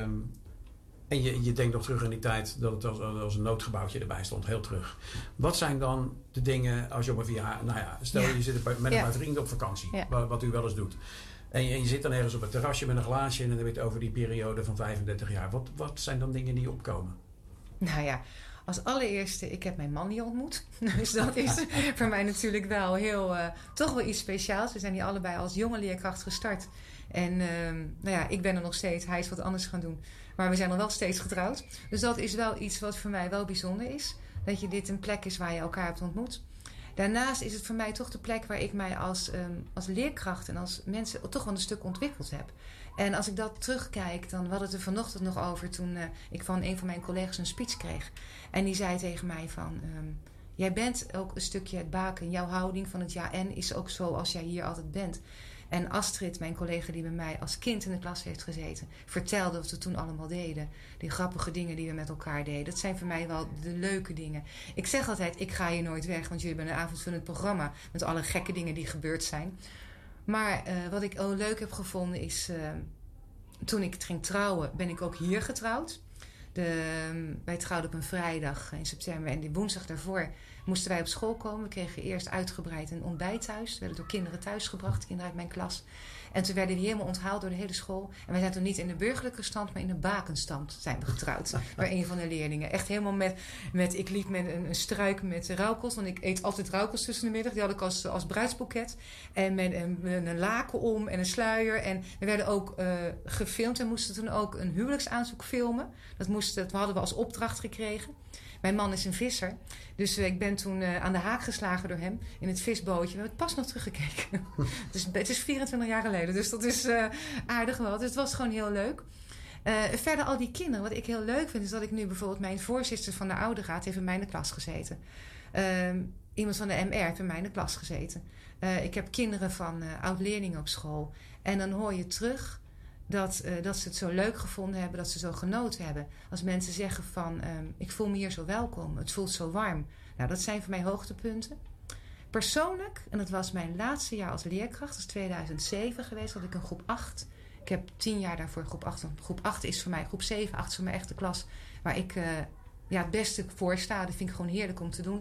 En je, je denkt nog terug in die tijd dat het als, als een noodgebouwtje erbij stond. Heel terug. Wat zijn dan de dingen als je op een verjaardag... Nou ja, stel ja. je zit met een ja. paar vrienden op vakantie. Ja. Wat, wat u wel eens doet. En je, en je zit dan ergens op het terrasje met een glaasje. En dan heb je het over die periode van vijfendertig jaar. Wat, wat zijn dan dingen die opkomen? Nou ja, als allereerste, ik heb mijn man hier ontmoet. Dus dat is voor mij natuurlijk wel heel... Uh, toch wel iets speciaals. We zijn hier allebei als jonge leerkracht gestart. En uh, nou ja, ik ben er nog steeds. Hij is wat anders gaan doen. Maar we zijn nog wel steeds getrouwd. Dus dat is wel iets wat voor mij wel bijzonder is. Dat je dit een plek is waar je elkaar hebt ontmoet. Daarnaast is het voor mij toch de plek waar ik mij als, um, als leerkracht en als mensen toch wel een stuk ontwikkeld heb. En als ik dat terugkijk, dan hadden we het er vanochtend nog over toen uh, ik van een van mijn collega's een speech kreeg. En die zei tegen mij van, um, jij bent ook een stukje het baken. Jouw houding van het ja en is ook zo als jij hier altijd bent. En Astrid, mijn collega die bij mij als kind in de klas heeft gezeten, vertelde wat we toen allemaal deden. Die grappige dingen die we met elkaar deden. Dat zijn voor mij wel de leuke dingen. Ik zeg altijd, ik ga hier nooit weg, want jullie hebben een avondvullend programma met alle gekke dingen die gebeurd zijn. Maar uh, wat ik ook leuk heb gevonden is, uh, toen ik ging trouwen, ben ik ook hier getrouwd. De, um, wij trouwden op een vrijdag in september en die woensdag daarvoor moesten wij op school komen. We kregen eerst uitgebreid een ontbijt thuis. We werden door kinderen thuisgebracht, kinderen uit mijn klas. En toen werden die helemaal onthaald door de hele school. En wij zijn toen niet in de burgerlijke stand, maar in de bakenstand zijn we getrouwd. Bij een van de leerlingen. Echt helemaal met, met ik liep met een, een struik met rauwkost. Want ik eet altijd rauwkost tussen de middag. Die had ik als, als bruidsboeket. En met een, een laken om en een sluier. En we werden ook uh, gefilmd. En moesten toen ook een huwelijksaanzoek filmen. Dat, moest, dat hadden we als opdracht gekregen. Mijn man is een visser. Dus uh, ik ben toen uh, aan de haak geslagen door hem in het visbootje. We hebben het pas nog teruggekeken. dus, het is vierentwintig jaar geleden. Dus dat is uh, aardig wel. Dus het was gewoon heel leuk. Uh, verder al die kinderen. Wat ik heel leuk vind is dat ik nu bijvoorbeeld... Mijn voorzitter van de ouderraad heeft in mijn klas gezeten. Uh, iemand van de M R heeft in mijn klas gezeten. Uh, ik heb kinderen van uh, oud-leerlingen op school. En dan hoor je terug... Dat, uh, dat ze het zo leuk gevonden hebben, dat ze zo genoten hebben. Als mensen zeggen van, um, ik voel me hier zo welkom, het voelt zo warm. Nou, dat zijn voor mij hoogtepunten. Persoonlijk, en dat was mijn laatste jaar als leerkracht, dat is tweeduizend zeven geweest, had ik een groep acht. Ik heb tien jaar daarvoor groep acht. Groep acht is voor mij, groep zeven, acht is voor mij echt de klas waar ik uh, ja, het beste voor sta. Dat vind ik gewoon heerlijk om te doen.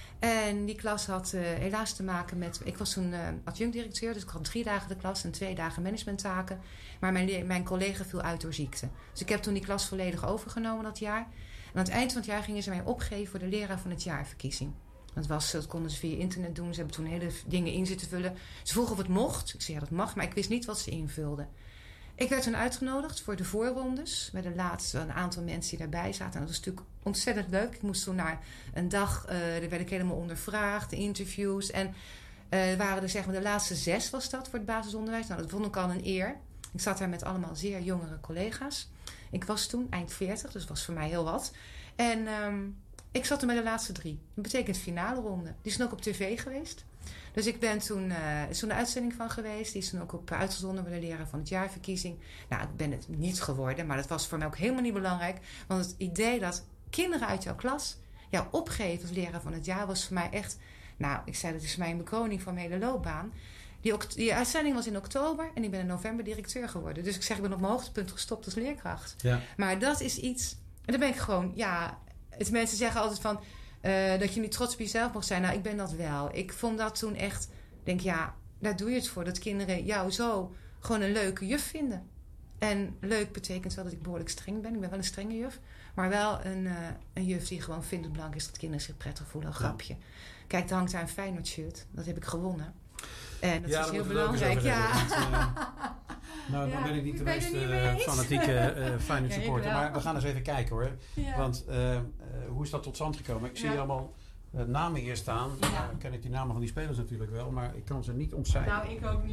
En die klas had uh, helaas te maken met... Ik was toen uh, adjunct-directeur, dus ik had drie dagen de klas en twee dagen managementtaken. Maar mijn, mijn collega viel uit door ziekte. Dus ik heb toen die klas volledig overgenomen dat jaar. En aan het eind van het jaar gingen ze mij opgeven voor de leraar van het jaarverkiezing. Dat, was, dat konden ze via internet doen. Ze hebben toen hele dingen in zitten vullen. Ze vroegen of het mocht. Ik zei ja, dat mag, maar ik wist niet wat ze invulden. Ik werd toen uitgenodigd voor de voorrondes. Bij de laatste een aantal mensen die daarbij zaten. En dat was natuurlijk ontzettend leuk. Ik moest toen naar een dag, uh, daar werd ik helemaal ondervraagd, de interviews. En uh, waren er zeg maar de laatste zes was dat voor het basisonderwijs. Nou, dat vond ik al een eer. Ik zat daar met allemaal zeer jongere collega's. Ik was toen eind veertig, dus dat was voor mij heel wat. En um, ik zat toen bij de laatste drie. Dat betekent finale ronde. Die is dan ook op tv geweest. Dus ik ben toen, uh, is toen een uitzending van geweest. Die is toen ook op uitgezonden bij de leraar van het jaarverkiezing. Nou, ik ben het niet geworden. Maar dat was voor mij ook helemaal niet belangrijk. Want het idee dat kinderen uit jouw klas jou opgeven als leraar van het jaar was voor mij echt... Nou, ik zei dat is voor mij een bekroning van mijn hele loopbaan. Die, die uitzending was in oktober en ik ben in november directeur geworden. Dus ik zeg, ik ben op mijn hoogtepunt gestopt als leerkracht. Ja. Maar dat is iets... En dan ben ik gewoon, ja... Het, mensen zeggen altijd van... Uh, dat je niet trots op jezelf mag zijn. Nou, ik ben dat wel. Ik vond dat toen echt... denk ja, daar doe je het voor. Dat kinderen jou zo gewoon een leuke juf vinden. En leuk betekent wel dat ik behoorlijk streng ben. Ik ben wel een strenge juf. Maar wel een, uh, een juf die gewoon vindt het belangrijk is dat kinderen zich prettig voelen. Een grapje. Kijk, er hangt daar een Feyenoord shirt. Dat heb ik gewonnen. En dat ja, is heel belangrijk. Ja. Want, uh, nou, dan ja, ben ik niet de meest uh, fanatieke uh, Feyenoord supporter. Ja, maar we gaan eens even kijken hoor. Ja. Want uh, uh, hoe is dat tot stand gekomen? Ik zie ja. allemaal uh, namen hier staan. Ja. Uh, ken ik die namen van die spelers natuurlijk wel. Maar ik kan ze niet ontcijferen. Nou, ik ook niet hoor.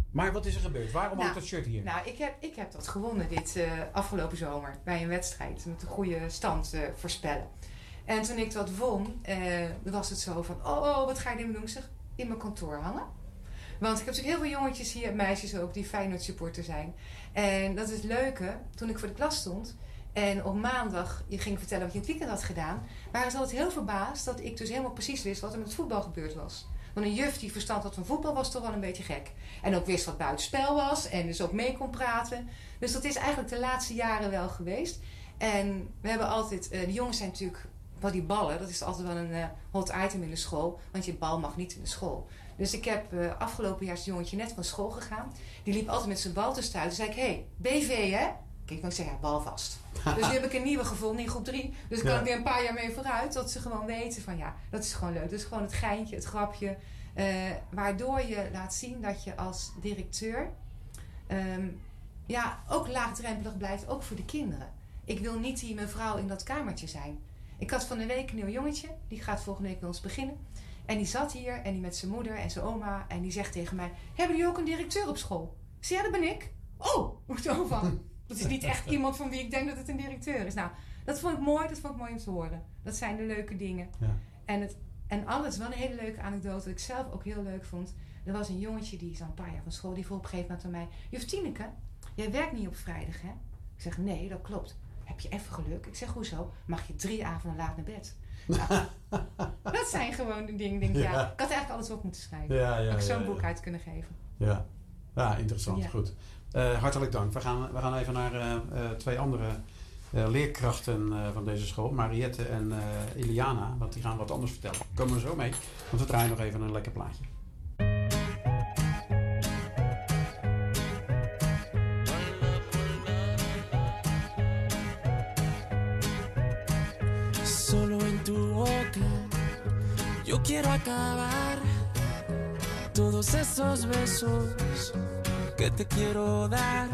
Maar wat is er gebeurd? Waarom Nou, ook dat shirt hier? Nou, ik heb, ik heb dat gewonnen dit uh, afgelopen zomer bij een wedstrijd. Met een goede stand uh, voorspellen. En toen ik dat won, uh, was het zo van... Oh, oh, wat ga je nu doen? Ik zeg, in mijn kantoor hangen. Want ik heb natuurlijk heel veel jongetjes hier, meisjes ook, die Feyenoord supporter zijn. En dat is het leuke, toen ik voor de klas stond... En op maandag je ging vertellen wat je in het weekend had gedaan... waren ze altijd heel verbaasd dat ik dus helemaal precies wist wat er met het voetbal gebeurd was. Want een juf die verstand had van voetbal was toch wel een beetje gek. En ook wist wat buitenspel was en dus ook mee kon praten. Dus dat is eigenlijk de laatste jaren wel geweest. En we hebben altijd... Uh, de jongens zijn natuurlijk... Wel die ballen, dat is altijd wel een uh, hot item in de school. Want je bal mag niet in de school. Dus ik heb uh, afgelopen jaar is een jongetje net van school gegaan. Die liep altijd met zijn bal te stuiten. Toen zei ik, hé, hey, B V hè? Kijk, dan zeg ik, ja, bal vast. Dus nu heb ik een nieuwe gevonden in groep drie. Dus ik kan Ja. er weer een paar jaar mee vooruit. Dat ze gewoon weten van, ja, dat is gewoon leuk. Dat is gewoon het geintje, het grapje. Uh, waardoor je laat zien dat je als directeur... Um, ja, ook laagdrempelig blijft, ook voor de kinderen. Ik wil niet die mevrouw in dat kamertje zijn. Ik had van de week een nieuw jongetje. Die gaat volgende week bij ons beginnen. En die zat hier en die met zijn moeder en zijn oma. En die zegt tegen mij, hebben jullie ook een directeur op school? Ik zei, ja, dat ben ik. Oh, zo van... Dat is niet echt iemand van wie ik denk dat het een directeur is. Nou, dat vond ik mooi. Dat vond ik mooi om te horen. Dat zijn de leuke dingen. Ja. En, het, en alles, wel een hele leuke anekdote. Wat ik zelf ook heel leuk vond. Er was een jongetje die is al een paar jaar van school. Die vroeg op een gegeven moment aan mij. Juf Tineke, jij werkt niet op vrijdag, hè? Ik zeg, nee, dat klopt. Heb je even geluk? Ik zeg, hoezo? Mag je drie avonden laat naar bed? Nou, dat zijn gewoon de dingen. Denk, ja. ja, ik had eigenlijk alles op moeten schrijven. Ja, ja, had ik zo'n ja, boek ja. uit kunnen geven. Ja, ja interessant. Ja. Goed. Uh, hartelijk dank. We gaan, we gaan even naar uh, uh, twee andere uh, leerkrachten uh, van deze school. Mariette en uh, Iliana. Want die gaan wat anders vertellen. Komen we zo mee. Want we draaien nog even een lekker plaatje. Solo en tu boca yo quiero acabar todos esos besos que te quiero dar.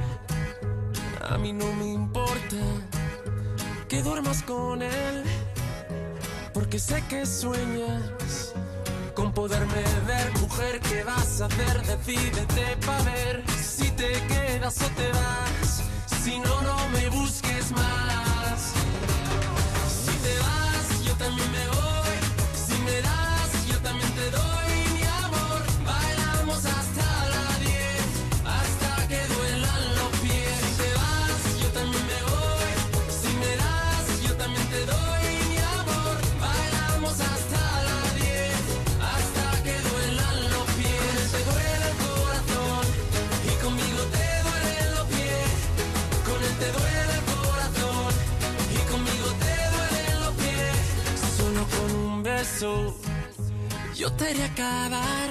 A mí no me importa que duermas con él, porque sé que sueñas con poderme ver. Mujer, ¿qué vas a hacer? Decídete pa' ver si te quedas o te vas. Si no, no me busques más. Si te vas, yo también me voy. Si me das, yo también te doy mi amor. Bailamos hasta las diez, hasta que duelan los pies. Si te vas, yo también me voy. Si me das, yo también te doy mi amor. Bailamos hasta las diez, hasta que duelan los pies. Te duele el corazón y conmigo te duelen los pies. Con él te duele el corazón y conmigo te duelen los pies. Solo con un beso yo te haré acabar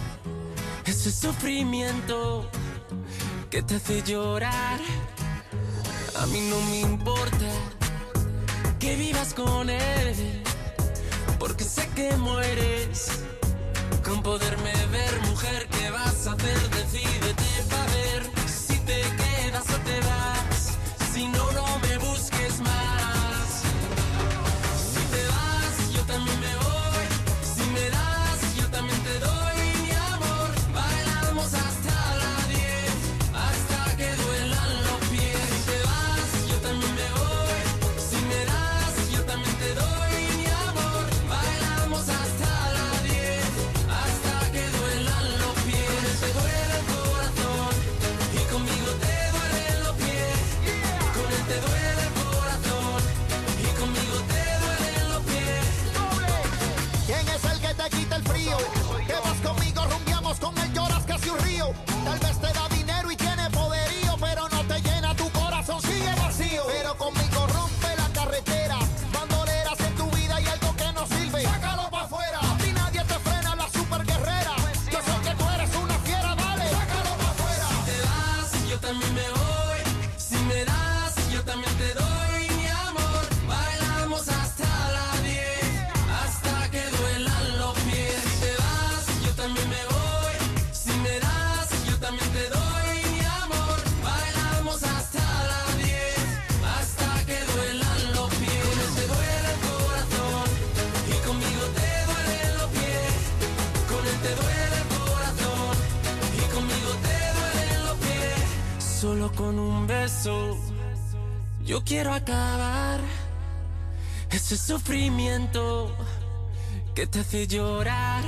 ese sufrimiento que te hace llorar. A mí no me importa que vivas con él, porque sé que mueres con poderme ver. Mujer, ¿qué vas a hacer? Decídete pa' ver si te quedas o te vas. Si no, no me busques más. Si te vas, yo también me voy. Si me das, yo también te doy mi amor. Bailamos hasta las diez, hasta que duelan los pies. Si te vas, yo también me voy. Si me das, yo también te doy mi amor. Bailamos hasta las diez, hasta que duelan los pies. Te duele el corazón y conmigo te duelen los pies. beso. Yo quiero acabar ese sufrimiento que te hace llorar.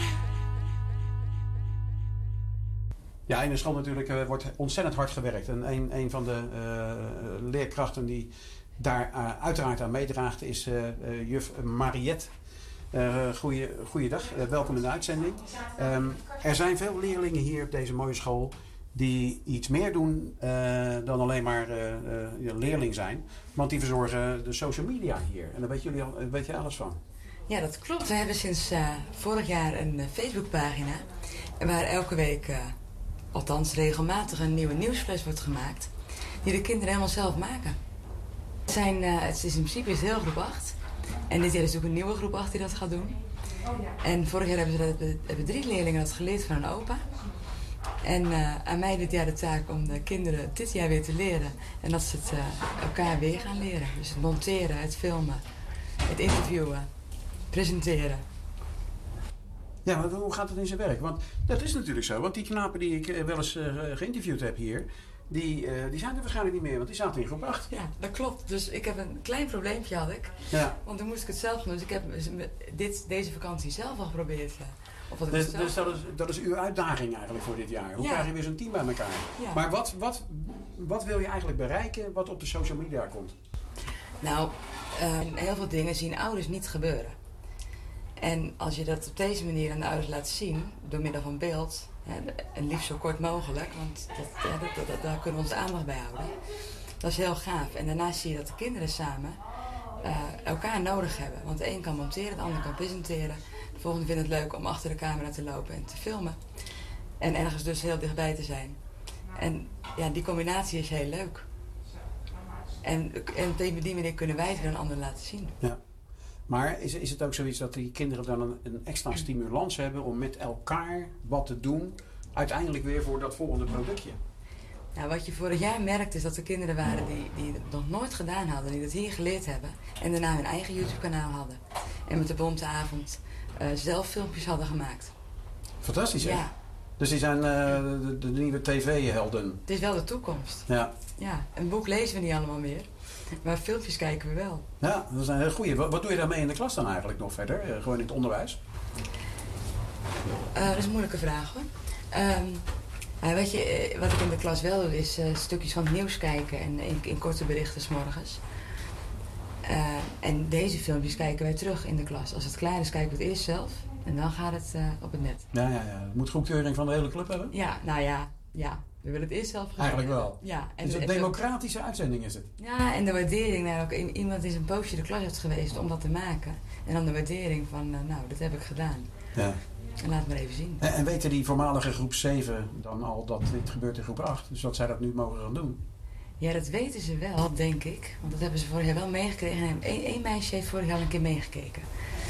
Ja, in de school natuurlijk uh, wordt ontzettend hard gewerkt. En een, een van de uh, leerkrachten die daar uh, uiteraard aan meedraagt is uh, uh, juf Mariette. Uh, goeie, goeiedag, uh, welkom in de uitzending. Um, er zijn veel leerlingen hier op deze mooie school die iets meer doen uh, dan alleen maar uh, uh, leerling zijn. Want die verzorgen de social media hier. En daar weet jullie al, weet je alles van. Ja, dat klopt. We hebben sinds uh, vorig jaar een uh, Facebookpagina waar elke week, uh, althans regelmatig, een nieuwe nieuwsflash wordt gemaakt. Die de kinderen helemaal zelf maken. Het, zijn, uh, het is in principe is heel groep acht. En dit jaar is ook een nieuwe groep acht die dat gaat doen. En vorig jaar hebben, ze dat, hebben drie leerlingen dat geleerd van een opa. En uh, aan mij dit jaar de taak om de kinderen dit jaar weer te leren. En dat ze het uh, elkaar weer gaan leren. Dus het monteren, het filmen, het interviewen, presenteren. Ja, maar hoe gaat het in zijn werk? Want dat is natuurlijk zo. Want die knapen die ik wel eens uh, geïnterviewd heb hier... Die, uh, die zijn er waarschijnlijk niet meer, want die zaten in groep acht. Ja, dat klopt. Dus ik heb een klein probleempje had ik. Ja. Want dan moest ik het zelf doen. Dus ik heb dit, deze vakantie zelf al geprobeerd. Uh, of wat dus zelf dus dat, is, dat is uw uitdaging eigenlijk voor dit jaar. Hoe ja. krijg je weer zo'n team bij elkaar? Ja. Maar wat, wat, wat wil je eigenlijk bereiken wat op de social media komt? Nou, uh, heel veel dingen zien ouders niet gebeuren. En als je dat op deze manier aan de ouders laat zien, door middel van beeld... Ja, en liefst zo kort mogelijk, want dat, ja, dat, dat, dat, daar kunnen we onze aandacht bij houden. Dat is heel gaaf. En daarnaast zie je dat de kinderen samen uh, elkaar nodig hebben. Want de een kan monteren, de ander kan presenteren. De volgende vindt het leuk om achter de camera te lopen en te filmen. En ergens dus heel dichtbij te zijn. En ja, die combinatie is heel leuk. En, en op die manier kunnen wij het weer aan anderen laten zien. Ja. Maar is, is het ook zoiets dat die kinderen dan een, een extra stimulans hebben om met elkaar wat te doen, uiteindelijk weer voor dat volgende productje? Nou, wat je vorig jaar merkt is dat er kinderen waren die, die het nog nooit gedaan hadden, die dat hier geleerd hebben en daarna hun eigen YouTube-kanaal hadden. En met de Bonte Avond uh, zelf filmpjes hadden gemaakt. Fantastisch, hè? Ja. Dus die zijn uh, de, de nieuwe tv-helden. Het is wel de toekomst. Ja. Ja, een boek lezen we niet allemaal meer. Maar filmpjes kijken we wel. Ja, dat is een heel goeie. Wat, wat doe je daarmee in de klas dan eigenlijk nog verder? Uh, gewoon in het onderwijs? Uh, dat is een moeilijke vraag hoor. Um, uh, weet je, wat ik in de klas wel doe is uh, stukjes van het nieuws kijken en in, in korte berichten 's morgens. Uh, en deze filmpjes kijken wij terug in de klas. Als het klaar is kijken we het eerst zelf en dan gaat het uh, op het net. Ja, ja, ja. Het moet goedkeuring van de hele club hebben? Ja, nou ja, ja. We willen het eerst zelf gaan. Eigenlijk wel. Ja, en dus een democratische uitzending is het. Ja, en de waardering naar ook. Iemand is een poosje de klas heeft geweest om dat te maken. En dan de waardering van, nou, dat heb ik gedaan. Ja. En laat het maar even zien. En, en weten die voormalige groep zeven dan al dat dit gebeurt in groep acht? Dus dat zij dat nu mogen gaan doen? Ja, dat weten ze wel, denk ik. Want dat hebben ze vorig jaar wel meegekregen. En één meisje heeft vorig jaar al een keer meegekeken.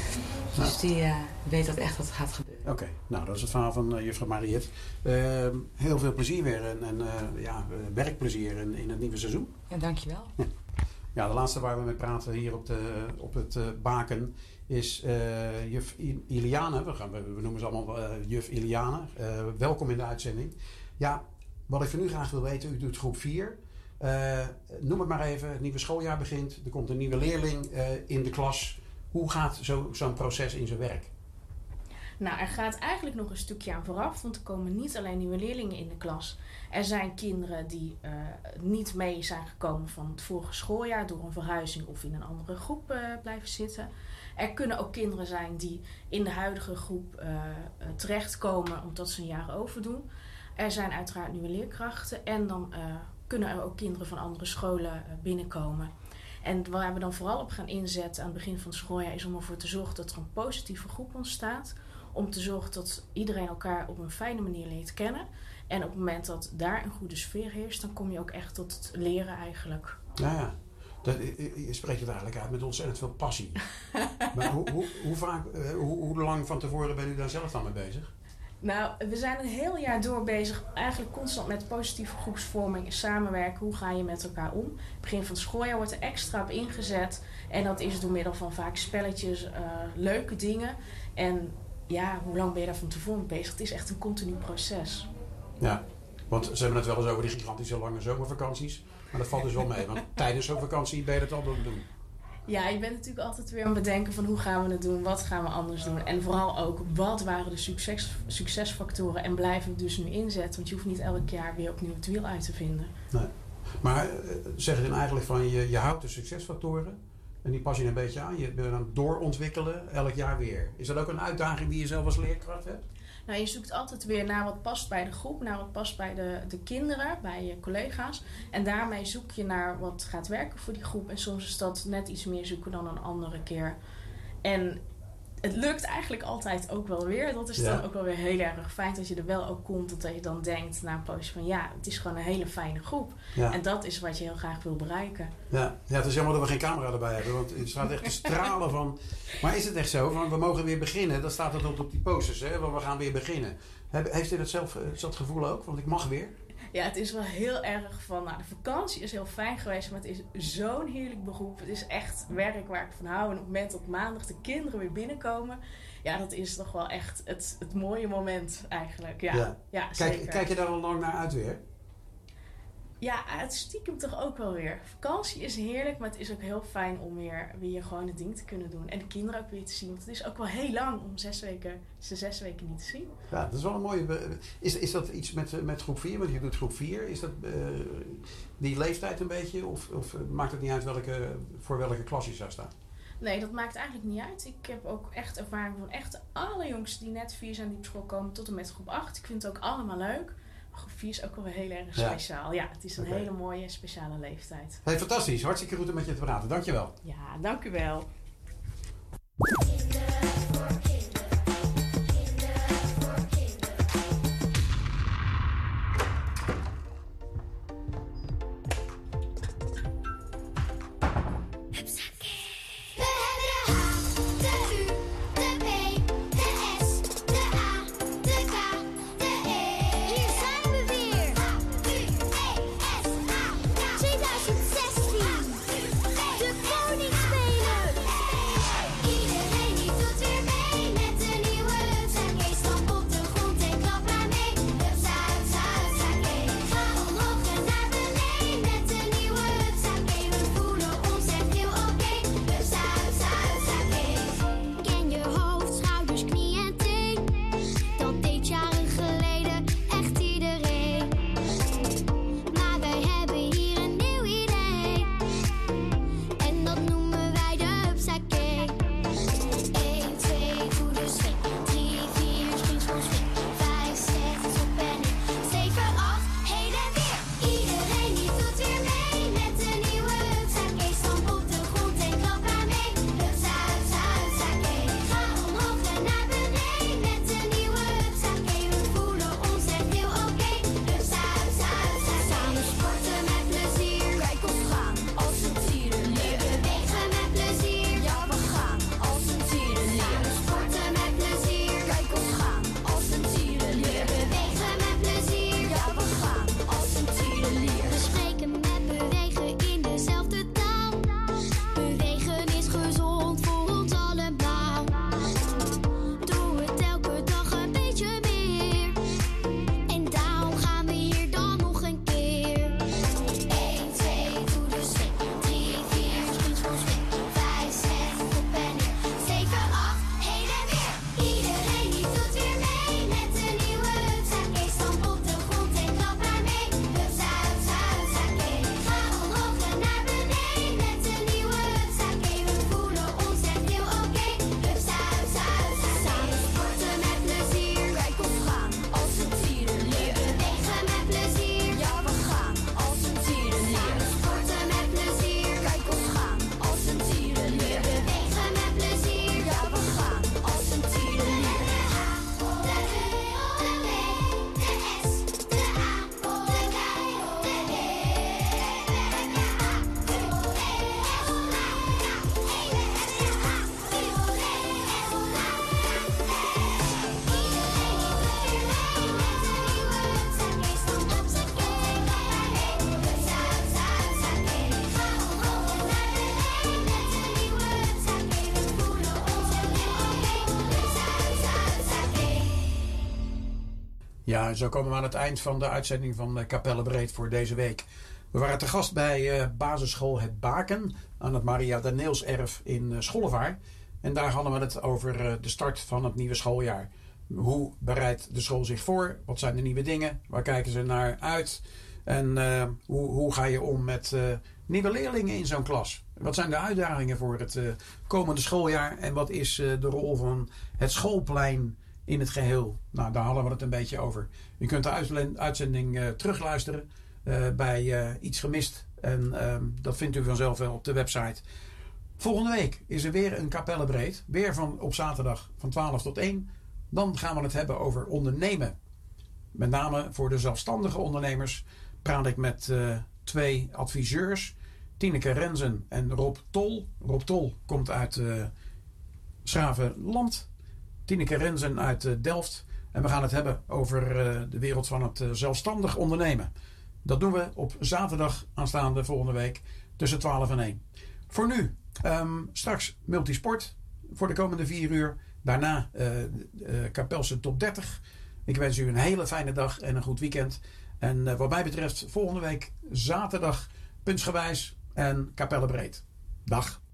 Dus die uh, weet dat echt dat het gaat gebeuren. Oké, okay. Nou dat is het verhaal van uh, juffrouw Mariette. Uh, heel veel plezier weer en, en uh, ja, werkplezier in, in het nieuwe seizoen. Ja, dankjewel. Ja. Ja, de laatste waar we mee praten hier op, de, op het uh, Baken is uh, juf Iliane. We, gaan, we, we noemen ze allemaal uh, juf Iliane. Uh, welkom in de uitzending. Ja, wat ik van u graag wil weten, u doet groep vier. Uh, noem het maar even, het nieuwe schooljaar begint. Er komt een nieuwe leerling uh, in de klas. Hoe gaat zo, zo'n proces in zijn werk? Nou, er gaat eigenlijk nog een stukje aan vooraf, want er komen niet alleen nieuwe leerlingen in de klas. Er zijn kinderen die uh, niet mee zijn gekomen van het vorige schooljaar door een verhuizing of in een andere groep uh, blijven zitten. Er kunnen ook kinderen zijn die in de huidige groep uh, uh, terechtkomen omdat ze een jaar overdoen. Er zijn uiteraard nieuwe leerkrachten en dan uh, kunnen er ook kinderen van andere scholen uh, binnenkomen. En waar we dan vooral op gaan inzetten aan het begin van het schooljaar is om ervoor te zorgen dat er een positieve groep ontstaat. Om te zorgen dat iedereen elkaar op een fijne manier leert kennen. En op het moment dat daar een goede sfeer heerst, dan kom je ook echt tot het leren eigenlijk. Ja, ja. Dat, je spreekt het eigenlijk uit met ontzettend veel passie. Maar hoe, hoe, hoe, vaak, hoe, hoe lang van tevoren ben u daar zelf dan mee bezig? Nou, we zijn een heel jaar door bezig, eigenlijk constant met positieve groepsvorming en samenwerken. Hoe ga je met elkaar om? Begin van het schooljaar wordt er extra op ingezet. En dat is door middel van vaak spelletjes, uh, leuke dingen. En ja, hoe lang ben je daar van tevoren bezig? Het is echt een continu proces. Ja, want ze hebben het wel eens over die gigantische lange zomervakanties. Maar dat valt dus wel mee, want tijdens zo'n vakantie ben je dat al aan het doen. Ja, je bent natuurlijk altijd weer aan het bedenken van hoe gaan we het doen, wat gaan we anders doen. En vooral ook, wat waren de succes, succesfactoren en blijven we dus nu inzetten. Want je hoeft niet elk jaar weer opnieuw het wiel uit te vinden. Nee. Maar zeg je dan eigenlijk van, je, je houdt de succesfactoren en die pas je een beetje aan. Je bent aan het doorontwikkelen, elk jaar weer. Is dat ook een uitdaging die je zelf als leerkracht hebt? Nou, je zoekt altijd weer naar wat past bij de groep, naar wat past bij de, de kinderen, bij je collega's. En daarmee zoek je naar wat gaat werken voor die groep. En soms is dat net iets meer zoeken dan een andere keer. En het lukt eigenlijk altijd ook wel weer. Dat is ja. dan ook wel weer heel erg fijn dat je er wel ook komt. Dat je dan denkt na een poosje van ja, het is gewoon een hele fijne groep. Ja. En dat is wat je heel graag wil bereiken. Ja. ja, het is jammer dat we geen camera erbij hebben. Want het staat echt te stralen van... Maar is het echt zo? Van, we mogen weer beginnen. Dan staat het op, op die posters. Hè? Want we gaan weer beginnen. Heeft u dat zelf dat gevoel ook? Want ik mag weer. Ja, het is wel heel erg van... Nou, de vakantie is heel fijn geweest, maar het is zo'n heerlijk beroep. Het is echt werk waar ik van hou. En op het moment dat maandag de kinderen weer binnenkomen... Ja, dat is toch wel echt het, het mooie moment eigenlijk. Ja, ja. ja kijk, zeker. Kijk je daar al lang naar uit weer? Ja, het stiekem toch ook wel weer. Vakantie is heerlijk, maar het is ook heel fijn om weer, weer gewoon het ding te kunnen doen. En de kinderen ook weer te zien. Want het is ook wel heel lang om zes weken, ze zes weken niet te zien. Ja, dat is wel een mooie... Is, is dat iets met, met groep vier? Want je doet groep vier. Is dat uh, die leeftijd een beetje? Of, of maakt het niet uit welke, voor welke klas je zou staan? Nee, dat maakt eigenlijk niet uit. Ik heb ook echt ervaring van echt de allerjongsten die net vier zijn die op school komen tot en met groep acht. Ik vind het ook allemaal leuk. Groep vier is ook wel heel erg speciaal. Ja, ja het is een okay. hele mooie, speciale leeftijd. Hey, fantastisch. Hartstikke goed om met je te praten. Dankjewel. Ja, dank u wel. Ja, zo komen we aan het eind van de uitzending van Capelle Breed voor deze week. We waren te gast bij uh, basisschool Het Baken aan het Maria Daneelserf in uh, Schollevaar. En daar hadden we het over uh, de start van het nieuwe schooljaar. Hoe bereidt de school zich voor? Wat zijn de nieuwe dingen? Waar kijken ze naar uit? En uh, hoe, hoe ga je om met uh, nieuwe leerlingen in zo'n klas? Wat zijn de uitdagingen voor het uh, komende schooljaar? En wat is uh, de rol van het schoolplein in het geheel? Nou, daar hadden we het een beetje over. Je kunt de uitzending uh, terugluisteren uh, bij uh, Iets Gemist. En uh, dat vindt u vanzelf wel op de website. Volgende week is er weer een Kapellebreed. Weer van op zaterdag van twaalf tot één. Dan gaan we het hebben over ondernemen. Met name voor de zelfstandige ondernemers praat ik met uh, twee adviseurs. Tineke Renzen en Rob Tol. Rob Tol komt uit uh, 's-Graveland. Tineke Renzen uit uh, Delft. En we gaan het hebben over uh, de wereld van het uh, zelfstandig ondernemen. Dat doen we op zaterdag aanstaande volgende week tussen twaalf en één. Voor nu, um, straks Multisport voor de komende vier uur. Daarna uh, uh, Kapelse Top dertig. Ik wens u een hele fijne dag en een goed weekend. En uh, wat mij betreft volgende week zaterdag puntsgewijs en Kapellebreed. Dag.